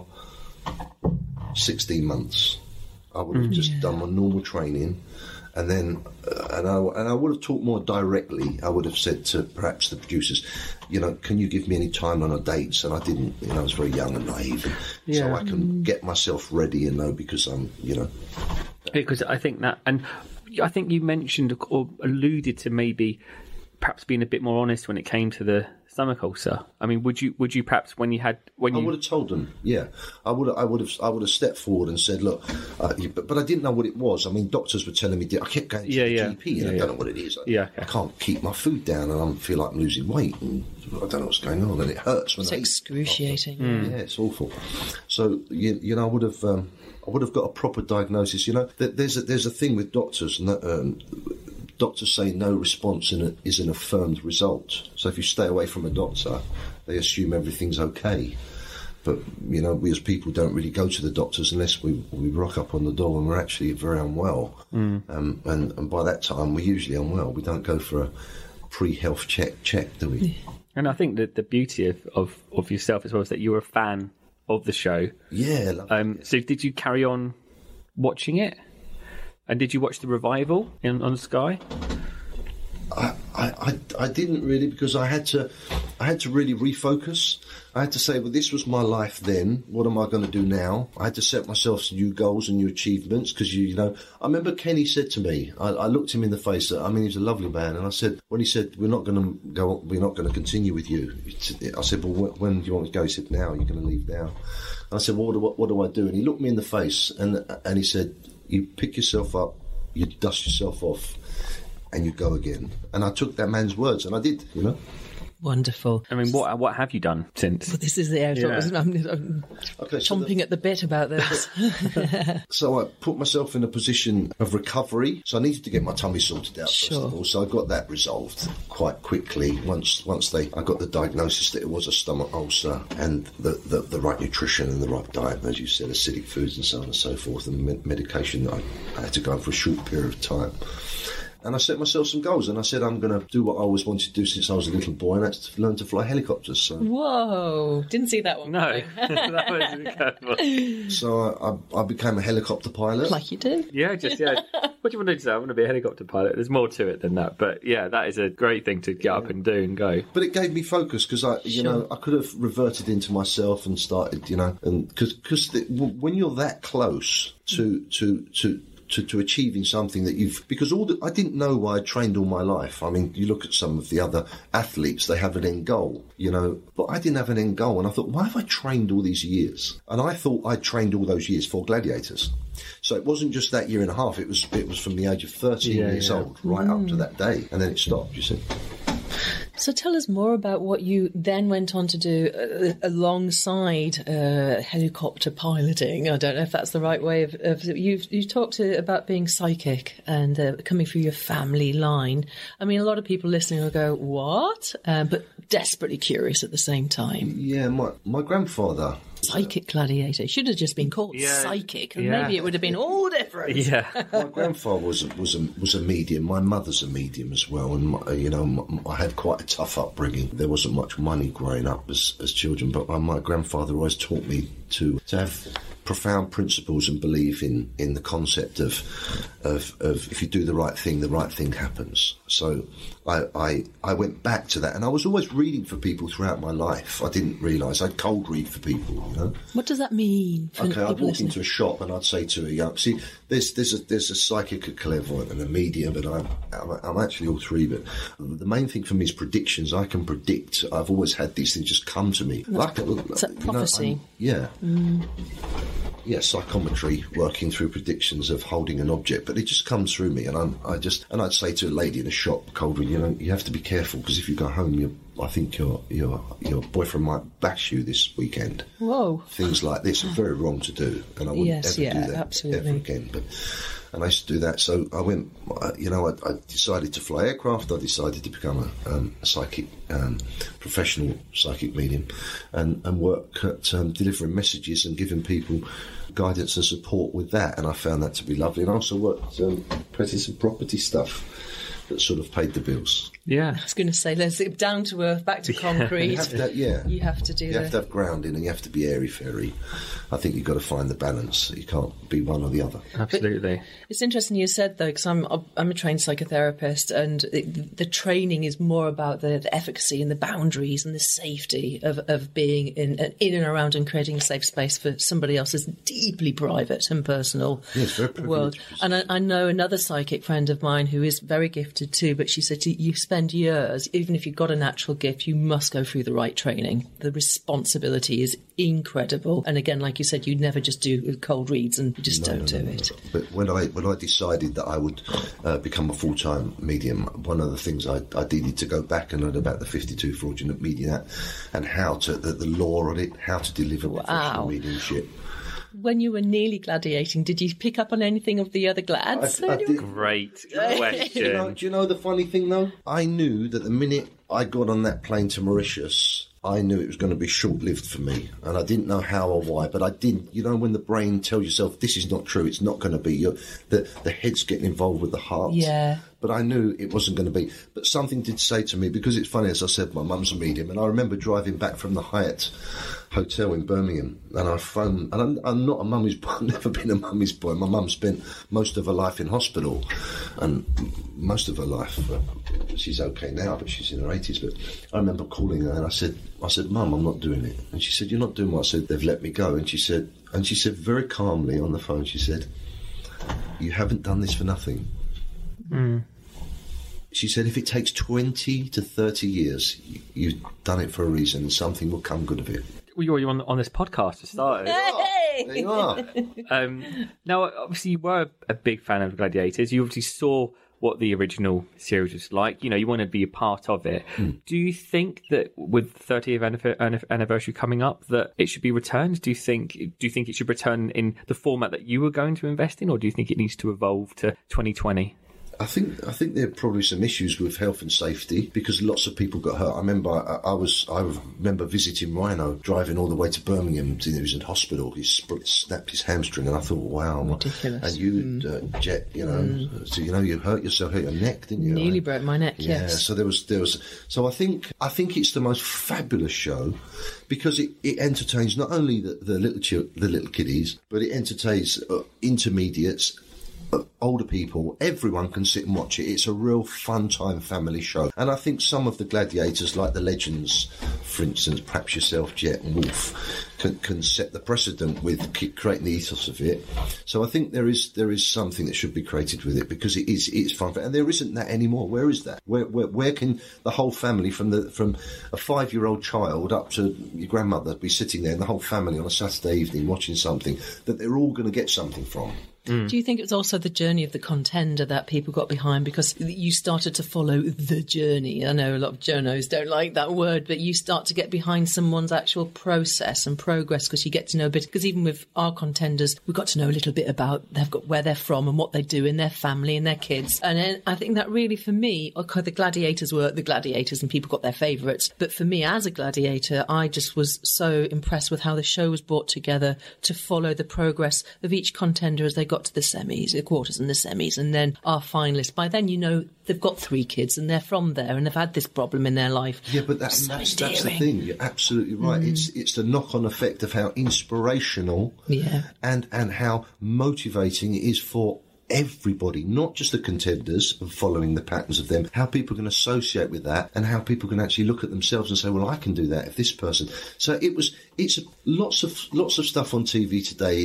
16 months. I would have just done my normal training. And then, and I would have talked more directly. I would have said to perhaps the producers, you know, can you give me any time on a dates? And I didn't, you know, I was very young and naive, so I can get myself ready and know, because I'm, you know. Because I think that, and I think you mentioned or alluded to maybe perhaps being a bit more honest when it came to the stomach ulcer. I mean, would you perhaps I would have told them, yeah, I would have stepped forward and said, look, but I didn't know what it was. I mean, doctors were telling me, I kept going to the GP, and I don't know what it is. I can't keep my food down, and I feel like I'm losing weight, and I don't know what's going on, and it hurts when it's excruciating. Yeah, it's awful. So you know, I would have got a proper diagnosis. You know, there's a thing with doctors, and doctors say no response is an affirmed result. So if you stay away from a doctor, they assume everything's okay. But, you know, we as people don't really go to the doctors unless we rock up on the door and we're actually very unwell. And by that time, we're usually unwell. We don't go for a pre-health check, do we? And I think that the beauty of yourself as well is that you were a fan of the show. Yeah. I love it. So did you carry on watching it? And did you watch the revival on Sky? I didn't really, because I had to. I had to really refocus. I had to say, well, this was my life then. What am I going to do now? I had to set myself some new goals and new achievements because, you know, I remember Kenny said to me, I looked him in the face. I mean, he was a lovely man. And I said, when he said, we're not going to continue with you. I said, well, when do you want to go? He said, now. You're going to leave now. And I said, well, what do I do? And he looked me in the face and he said, you pick yourself up, you dust yourself off, and you go again. And I took that man's words, and I did, you know. Wonderful. I mean, what have you done since? Well, this is the area. I'm chomping at the bit about this. So I put myself in a position of recovery. So I needed to get my tummy sorted out first of all. So I got that resolved quite quickly. Once I got the diagnosis that it was a stomach ulcer and the right nutrition and the right diet, as you said, acidic foods and so on and so forth, and medication that I had to go for a short period of time. And I set myself some goals, and I said I'm going to do what I always wanted to do since I was a little boy, and that's to learn to fly helicopters. So. Whoa! Didn't see that one. No, that was incredible. So I became a helicopter pilot. Like you do. Yeah. What do you want to do? I want to be a helicopter pilot. There's more to it than that, but yeah, that is a great thing to get up and do and go. But it gave me focus because I could have reverted into myself and started, and because when you're that close to achieving something that because I didn't know why I trained all my life. I mean, you look at some of the other athletes, they have an end goal, but I didn't have an end goal. And I thought, why have I trained all these years? And I thought I trained all those years for Gladiators. So it wasn't just that year and a half. It was from the age of 13 years old right up to that day. And then it stopped, you see. So tell us more about what you then went on to do alongside helicopter piloting. I don't know if that's the right way of you talked about being psychic and coming through your family line. I mean, a lot of people listening will go, what? But desperately curious at the same time. Yeah, my grandfather... Psychic gladiator. It should have just been called psychic, and maybe it would have been all different. Yeah, my grandfather was a medium. My mother's a medium as well, and I had quite a tough upbringing. There wasn't much money growing up as children, but my grandfather always taught me to have profound principles and believe in the concept of if you do the right thing happens. So I went back to that, and I was always reading for people throughout my life. I didn't realise I'd cold read for people. What does that mean? Okay, I'd walk into a shop and I'd say to a young... See, there's a psychic, a clairvoyant, and a medium, but I'm actually all three. But the main thing for me is predictions. I can predict. I've always had these things just come to me. It's like prophecy. Yeah, psychometry, working through predictions of holding an object, but it just comes through me, and I'd say to a lady in a shop, cold read, you have to be careful because if you go home, I think your boyfriend might bash you this weekend. Whoa! Things like this are very wrong to do, and I wouldn't ever do that absolutely. ever again. And I used to do that. So I went, I decided to fly aircraft. I decided to become a psychic, professional psychic medium, and work at delivering messages and giving people guidance and support with that. And I found that to be lovely. And I also worked pretty some property stuff that sort of paid the bills. Yeah. I was going to say, let's get down to earth, back to concrete. You have to, You have to do You have to have grounding, and you have to be airy-fairy. I think you've got to find the balance. You can't be one or the other. Absolutely. But it's interesting you said, though, because I'm a trained psychotherapist, and the training is more about the efficacy and the boundaries and the safety of being in and around and creating a safe space for somebody else's deeply private and personal world. And I know another psychic friend of mine who is very gifted too, but she said you spend years, even if you've got a natural gift, you must go through the right training. The responsibility is incredible. And again, like you said, you never just do cold reads and you just don't do it. But when I decided that I would become a full-time medium, one of the things I needed to go back and learn about the 52 Fraudulent Medium Act and how to the law on it, how to deliver professional mediumship. When you were nearly gladiating, did you pick up on anything of the other glads? I did. Great question. Do you know the funny thing, though? I knew that the minute I got on that plane to Mauritius, I knew it was going to be short-lived for me. And I didn't know how or why, but I didn't. You know, when the brain tells yourself, this is not true, it's not going to be, the head's getting involved with the heart. Yeah. but I knew it wasn't going to be. But something did say to me, because it's funny, as I said, my mum's a medium, and I remember driving back from the Hyatt Hotel in Birmingham, and I phoned, and I'm not a mummy's boy, I've never been a mummy's boy. My mum spent most of her life in hospital, and most of her life, she's okay now, but she's in her 80s, but I remember calling her, and I said, Mum, I'm not doing it. And she said, you're not doing what? I said, they've let me go. And she said very calmly on the phone, she said, you haven't done this for nothing. She said, if it takes 20 to 30 years, you've done it for a reason, and something will come good of it. Well, you're on this podcast to start. There you are. Now, obviously, you were a big fan of Gladiators. You obviously saw what the original series was like. You know, you want to be a part of it. Do you think that with the 30th anniversary coming up, that it should be returned? Do you think it should return in the format that you were going to invest in, or do you think it needs to evolve to 2020? I think there are probably some issues with health and safety because lots of people got hurt. I remember I remember visiting Rhino, driving all the way to Birmingham. He was in hospital. He snapped his hamstring, and I thought, wow, ridiculous. And you, Jet, so you hurt yourself, hurt your neck, didn't you? Nearly broke my neck. Yeah. Yes. So there was. So I think it's the most fabulous show because it entertains not only the little kiddies, but it entertains intermediates. Older people, everyone can sit and watch it. It's a real fun time family show. And I think some of the gladiators, like the legends, for instance, perhaps yourself, Jet and Wolf, can set the precedent with creating the ethos of it. So I think there is something that should be created with it because it's fun. And there isn't that anymore. Where is that? Where can the whole family, from a 5-year-old child up to your grandmother, be sitting there, and the whole family on a Saturday evening watching something that they're all going to get something from? Do you think it was also the journey of the contender that people got behind because you started to follow the journey? I know a lot of journos don't like that word, but you start to get behind someone's actual process and progress because you get to know a bit. Because even with our contenders, we got to know a little bit about where they're from and what they do in their family and their kids. And then I think that really, for me, okay, the gladiators were the gladiators and people got their favourites. But for me, as a gladiator, I just was so impressed with how the show was brought together to follow the progress of each contender as they got to the semis, the quarters and the semis, and then our finalists. By then, they've got 3 kids and they're from there and they've had this problem in their life. Yeah, but that's the thing. You're absolutely right. It's the knock-on effect of how inspirational and how motivating it is for everybody, not just the contenders, of following the patterns of them, how people can associate with that and how people can actually look at themselves and say, well, I can do that if this person. So it's lots of stuff on TV today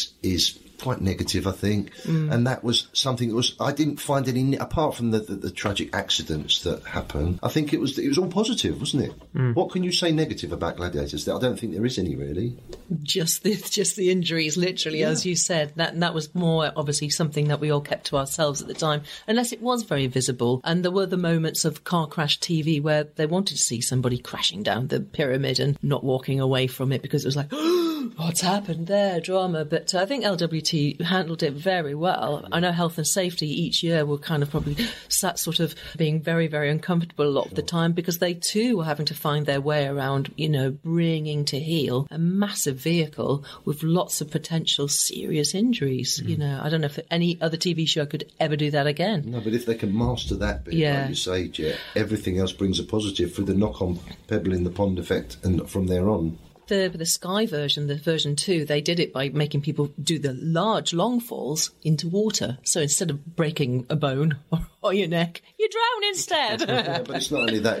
is quite negative, I think, and that was something that I didn't find any, apart from the tragic accidents that happened. I think it was all positive, wasn't it? What can you say negative about Gladiators? I don't think there is any, really. Just the injuries, literally, as you said. That was more obviously something that we all kept to ourselves at the time, unless it was very visible. And there were the moments of car crash TV where they wanted to see somebody crashing down the pyramid and not walking away from it because it was like, what's happened there, drama. But I think LWT handled it very well. I know health and safety each year were kind of probably sat sort of being very, very uncomfortable a lot of the time because they too were having to find their way around, bringing to heel a massive vehicle with lots of potential serious injuries. I don't know if any other TV show could ever do that again. No, but if they can master that bit, like you say, Jet, everything else brings a positive through the knock-on pebble in the pond effect, and from there on. The Sky version, the version 2, they did it by making people do the large, long falls into water. So instead of breaking a bone or your neck, you drown instead. Yeah, but it's not only that.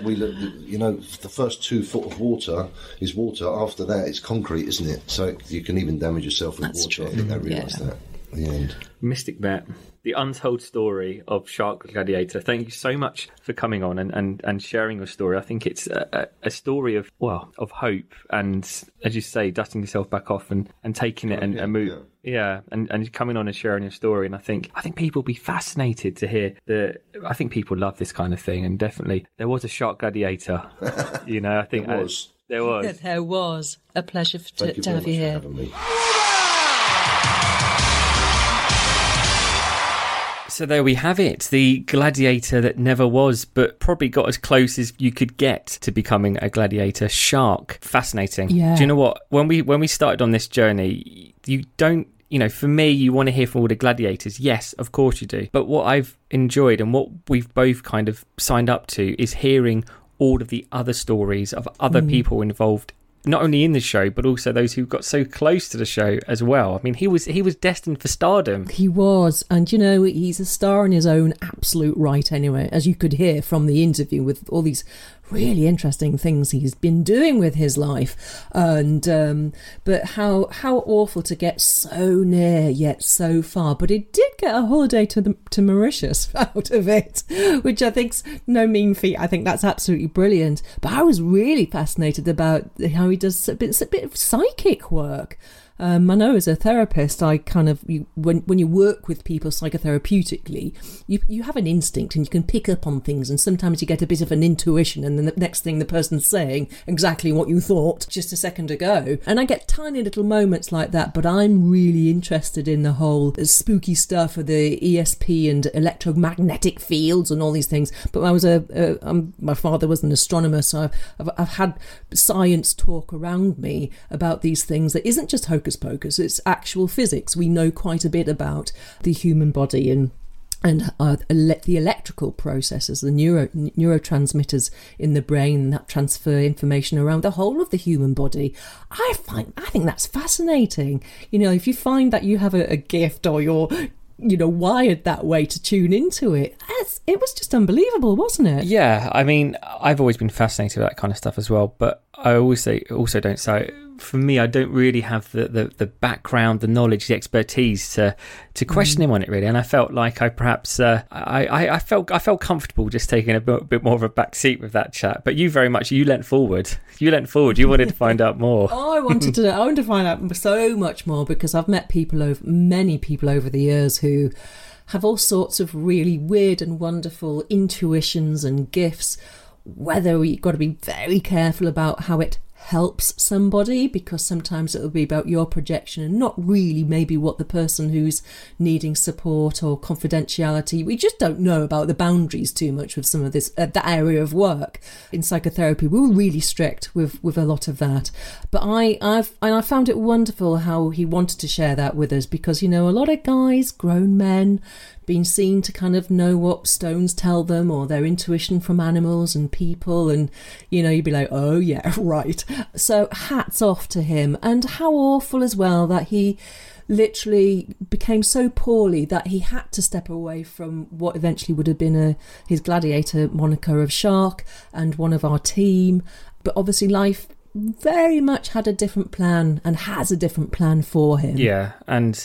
The first 2 foot of water is water. After that, it's concrete, isn't it? So you can even damage yourself with water. True. I think they realised that at the end. Mystic Bet, the untold story of Shark Gladiator. Thank you so much for coming on and sharing your story. I think it's a story of hope and, as you say, dusting yourself back off and taking it and move. Yeah, and coming on and sharing your story. And I think people will be fascinated to hear I think people love this kind of thing. And definitely, there was a Shark Gladiator. I think there was. There was. A pleasure to have you here. For having me. So there we have it, the gladiator that never was, but probably got as close as you could get to becoming a gladiator. Shark. Fascinating. Yeah. Do you know what? When we started on this journey, you don't for me, you want to hear from all the gladiators. Yes, of course you do. But what I've enjoyed and what we've both kind of signed up to is hearing all of the other stories of other people involved, not only in the show, but also those who got so close to the show as well. I mean, he was destined for stardom. He was, and he's a star in his own absolute right anyway, as you could hear from the interview, with all these really interesting things he's been doing with his life. And but how awful to get so near yet so far. But he did get a holiday to Mauritius out of it, which I think's no mean feat. I think that's absolutely brilliant. But I was really fascinated about how he does a bit of psychic work. I know as a therapist, I kind of, when you work with people psychotherapeutically, you have an instinct and you can pick up on things, and sometimes you get a bit of an intuition, and then the next thing the person's saying exactly what you thought just a second ago. And I get tiny little moments like that, but I'm really interested in the whole spooky stuff of the ESP and electromagnetic fields and all these things. But I was my father was an astronomer, so I've had science talk around me about these things that isn't just hocus pocus, it's actual physics. We know quite a bit about the human body and the electrical processes, the neurotransmitters in the brain that transfer information around the whole of the human body. I think that's fascinating. If you find that you have a gift, or you're wired that way to tune into it, it was just unbelievable, wasn't it? Yeah, I mean, I've always been fascinated with that kind of stuff as well, but I also don't say, for me, I don't really have the background, the knowledge, the expertise to question him on it, really. And I felt like I perhaps I felt comfortable just taking a bit more of a back seat with that chat. But you leant forward. You wanted to find out more. I wanted to find out so much more, because I've met many people over the years who have all sorts of really weird and wonderful intuitions and gifts. Whether you've got to be very careful about how it helps somebody, because sometimes it'll be about your projection and not really maybe what the person who's needing support or confidentiality. We just don't know about the boundaries too much with some of this that area of work. In psychotherapy, we were really strict with a lot of that. But I found it wonderful how he wanted to share that with us, because a lot of guys, grown men, been seen to kind of know what stones tell them, or their intuition from animals and people, and you'd be like, oh yeah, right. So hats off to him. And how awful as well that he literally became so poorly that he had to step away from what eventually would have been his gladiator moniker of Shark and one of our team. But obviously life very much had a different plan, and has a different plan for him. Yeah, and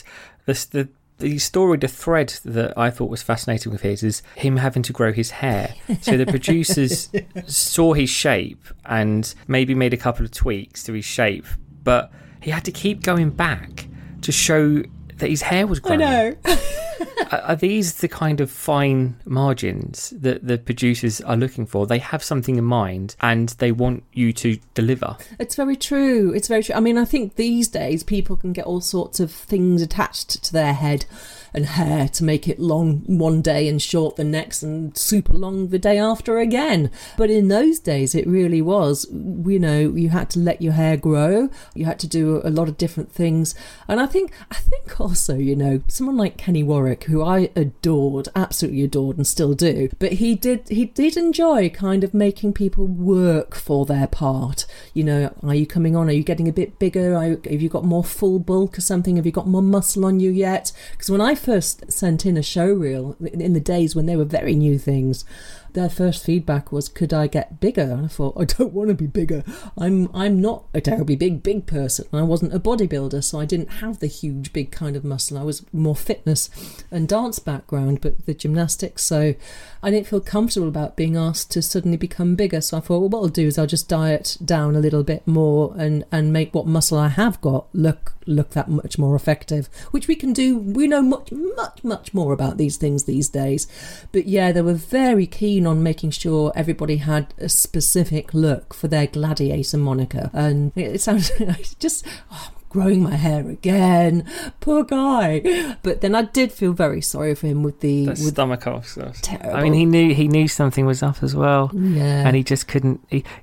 the story, the thread that I thought was fascinating with his is him having to grow his hair. So the producers saw his shape and maybe made a couple of tweaks to his shape, but he had to keep going back to show that his hair was growing. I know. Are these the kind of fine margins that the producers are looking for? They have something in mind and they want you to deliver. It's very true. I mean, I think these days people can get all sorts of things attached to their head and hair to make it long one day and short the next and super long the day after again. But in those days, it really was, you had to let your hair grow. You had to do a lot of different things. And I think also, someone like Kenny Warwick, who I adored, absolutely adored, and still do, but he did enjoy kind of making people work for their part. Are you coming on? Are you getting a bit bigger? Have you got more full bulk or something? Have you got more muscle on you yet? Because when I first sent in a show reel in the days when they were very new things, their first feedback was, could I get bigger? And I thought, I don't want to be bigger. I'm not a terribly big person. I wasn't a bodybuilder, so I didn't have the huge big kind of muscle. I was more fitness and dance background, but the gymnastics, so I didn't feel comfortable about being asked to suddenly become bigger. So I thought, well, what I'll do is I'll just diet down a little bit more and make what muscle I have got look that much more effective, which we can do. We know much more about these things these days. But yeah, they were very keen on making sure everybody had a specific look for their gladiator moniker. And it sounds just growing my hair again, poor guy. But then I did feel very sorry for him with the stomach ulcer. Terrible. I mean, he knew something was up as well. Yeah, and he just couldn't.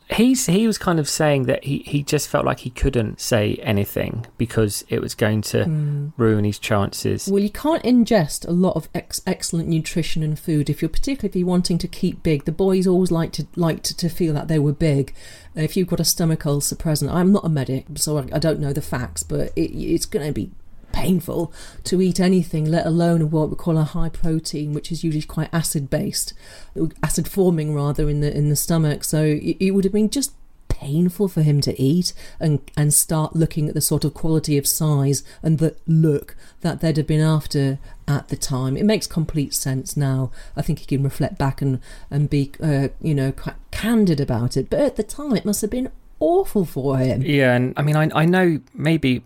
he was kind of saying that he just felt like he couldn't say anything because it was going to ruin his chances. Well, you can't ingest a lot of excellent nutrition and food if you're particularly wanting to keep big. The boys always liked to feel that they were big. If you've got a stomach ulcer present, I'm not a medic, so I don't know the facts, but it's going to be painful to eat anything, let alone what we call a high protein, which is usually quite acid forming rather in the stomach. So it would have been just painful for him to eat and start looking at the sort of quality of size and the look that they'd have been after at the time. It makes complete sense now. I think he can reflect back and be quite candid about it, but at the time it must have been awful for him. Yeah, and I mean, I know maybe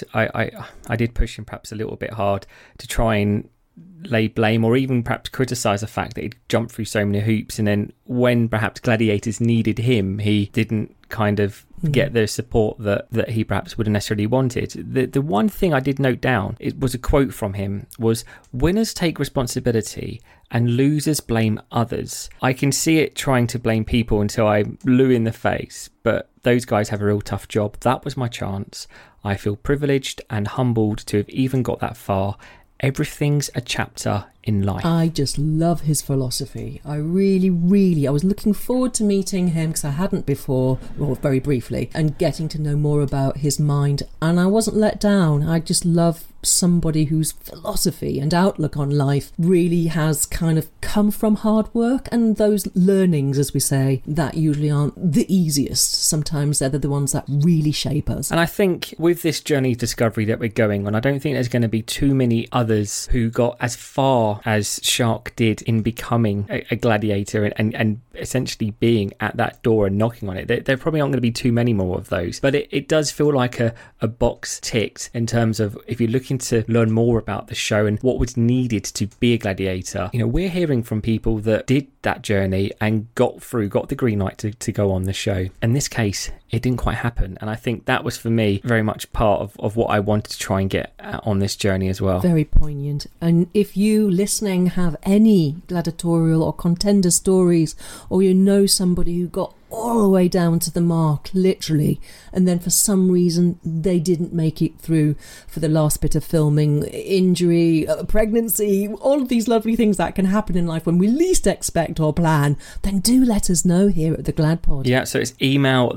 I did push him perhaps a little bit hard to try and lay blame or even perhaps criticise the fact that he'd jumped through so many hoops, and then when perhaps gladiators needed him, he didn't kind of get the support that he perhaps would have necessarily wanted. The one thing I did note down, it was a quote from him, was winners take responsibility and losers blame others. I can see it trying to blame people until I'm blue in the face, but those guys have a real tough job. That was my chance. I feel privileged and humbled to have even got that far. Everything's a chapter in life. I just love his philosophy. I really, I was looking forward to meeting him because I hadn't before, or very briefly, and getting to know more about his mind, and I wasn't let down. I just love somebody whose philosophy and outlook on life really has kind of come from hard work, and those learnings, as we say, that usually aren't the easiest. Sometimes they're the ones that really shape us. And I think with this journey of discovery that we're going on, I don't think there's going to be too many others who got as far as Shark did in becoming a gladiator and essentially being at that door and knocking on it. There probably aren't going to be too many more of those, but it does feel like a box ticked in terms of if you're looking to learn more about the show and what was needed to be a gladiator. You know, we're hearing from people that did that journey and got the green light to go on the show. In this case, it didn't quite happen, and I think that was for me very much part of what I wanted to try and get on this journey as well. Very poignant. And if you listening have any gladiatorial or contender stories, or you know somebody who got all the way down to the mark, literally, and then for some reason they didn't make it through for the last bit of filming, injury, pregnancy, all of these lovely things that can happen in life when we least expect or plan, then do let us know here at the GladPod. Yeah, so it's email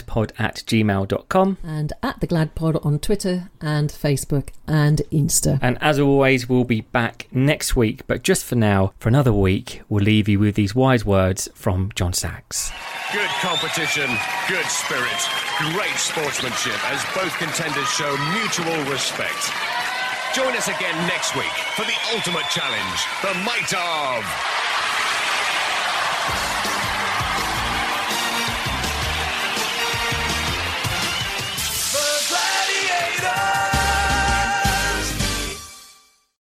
thegladpod@gmail.com and at the GladPod on Twitter and Facebook and Insta. And as always, we'll be back next week, but just for now, for another week, we'll leave you with these wise words from John Sachs. Good competition, good spirit, great sportsmanship as both contenders show mutual respect. Join us again next week for the ultimate challenge, the might of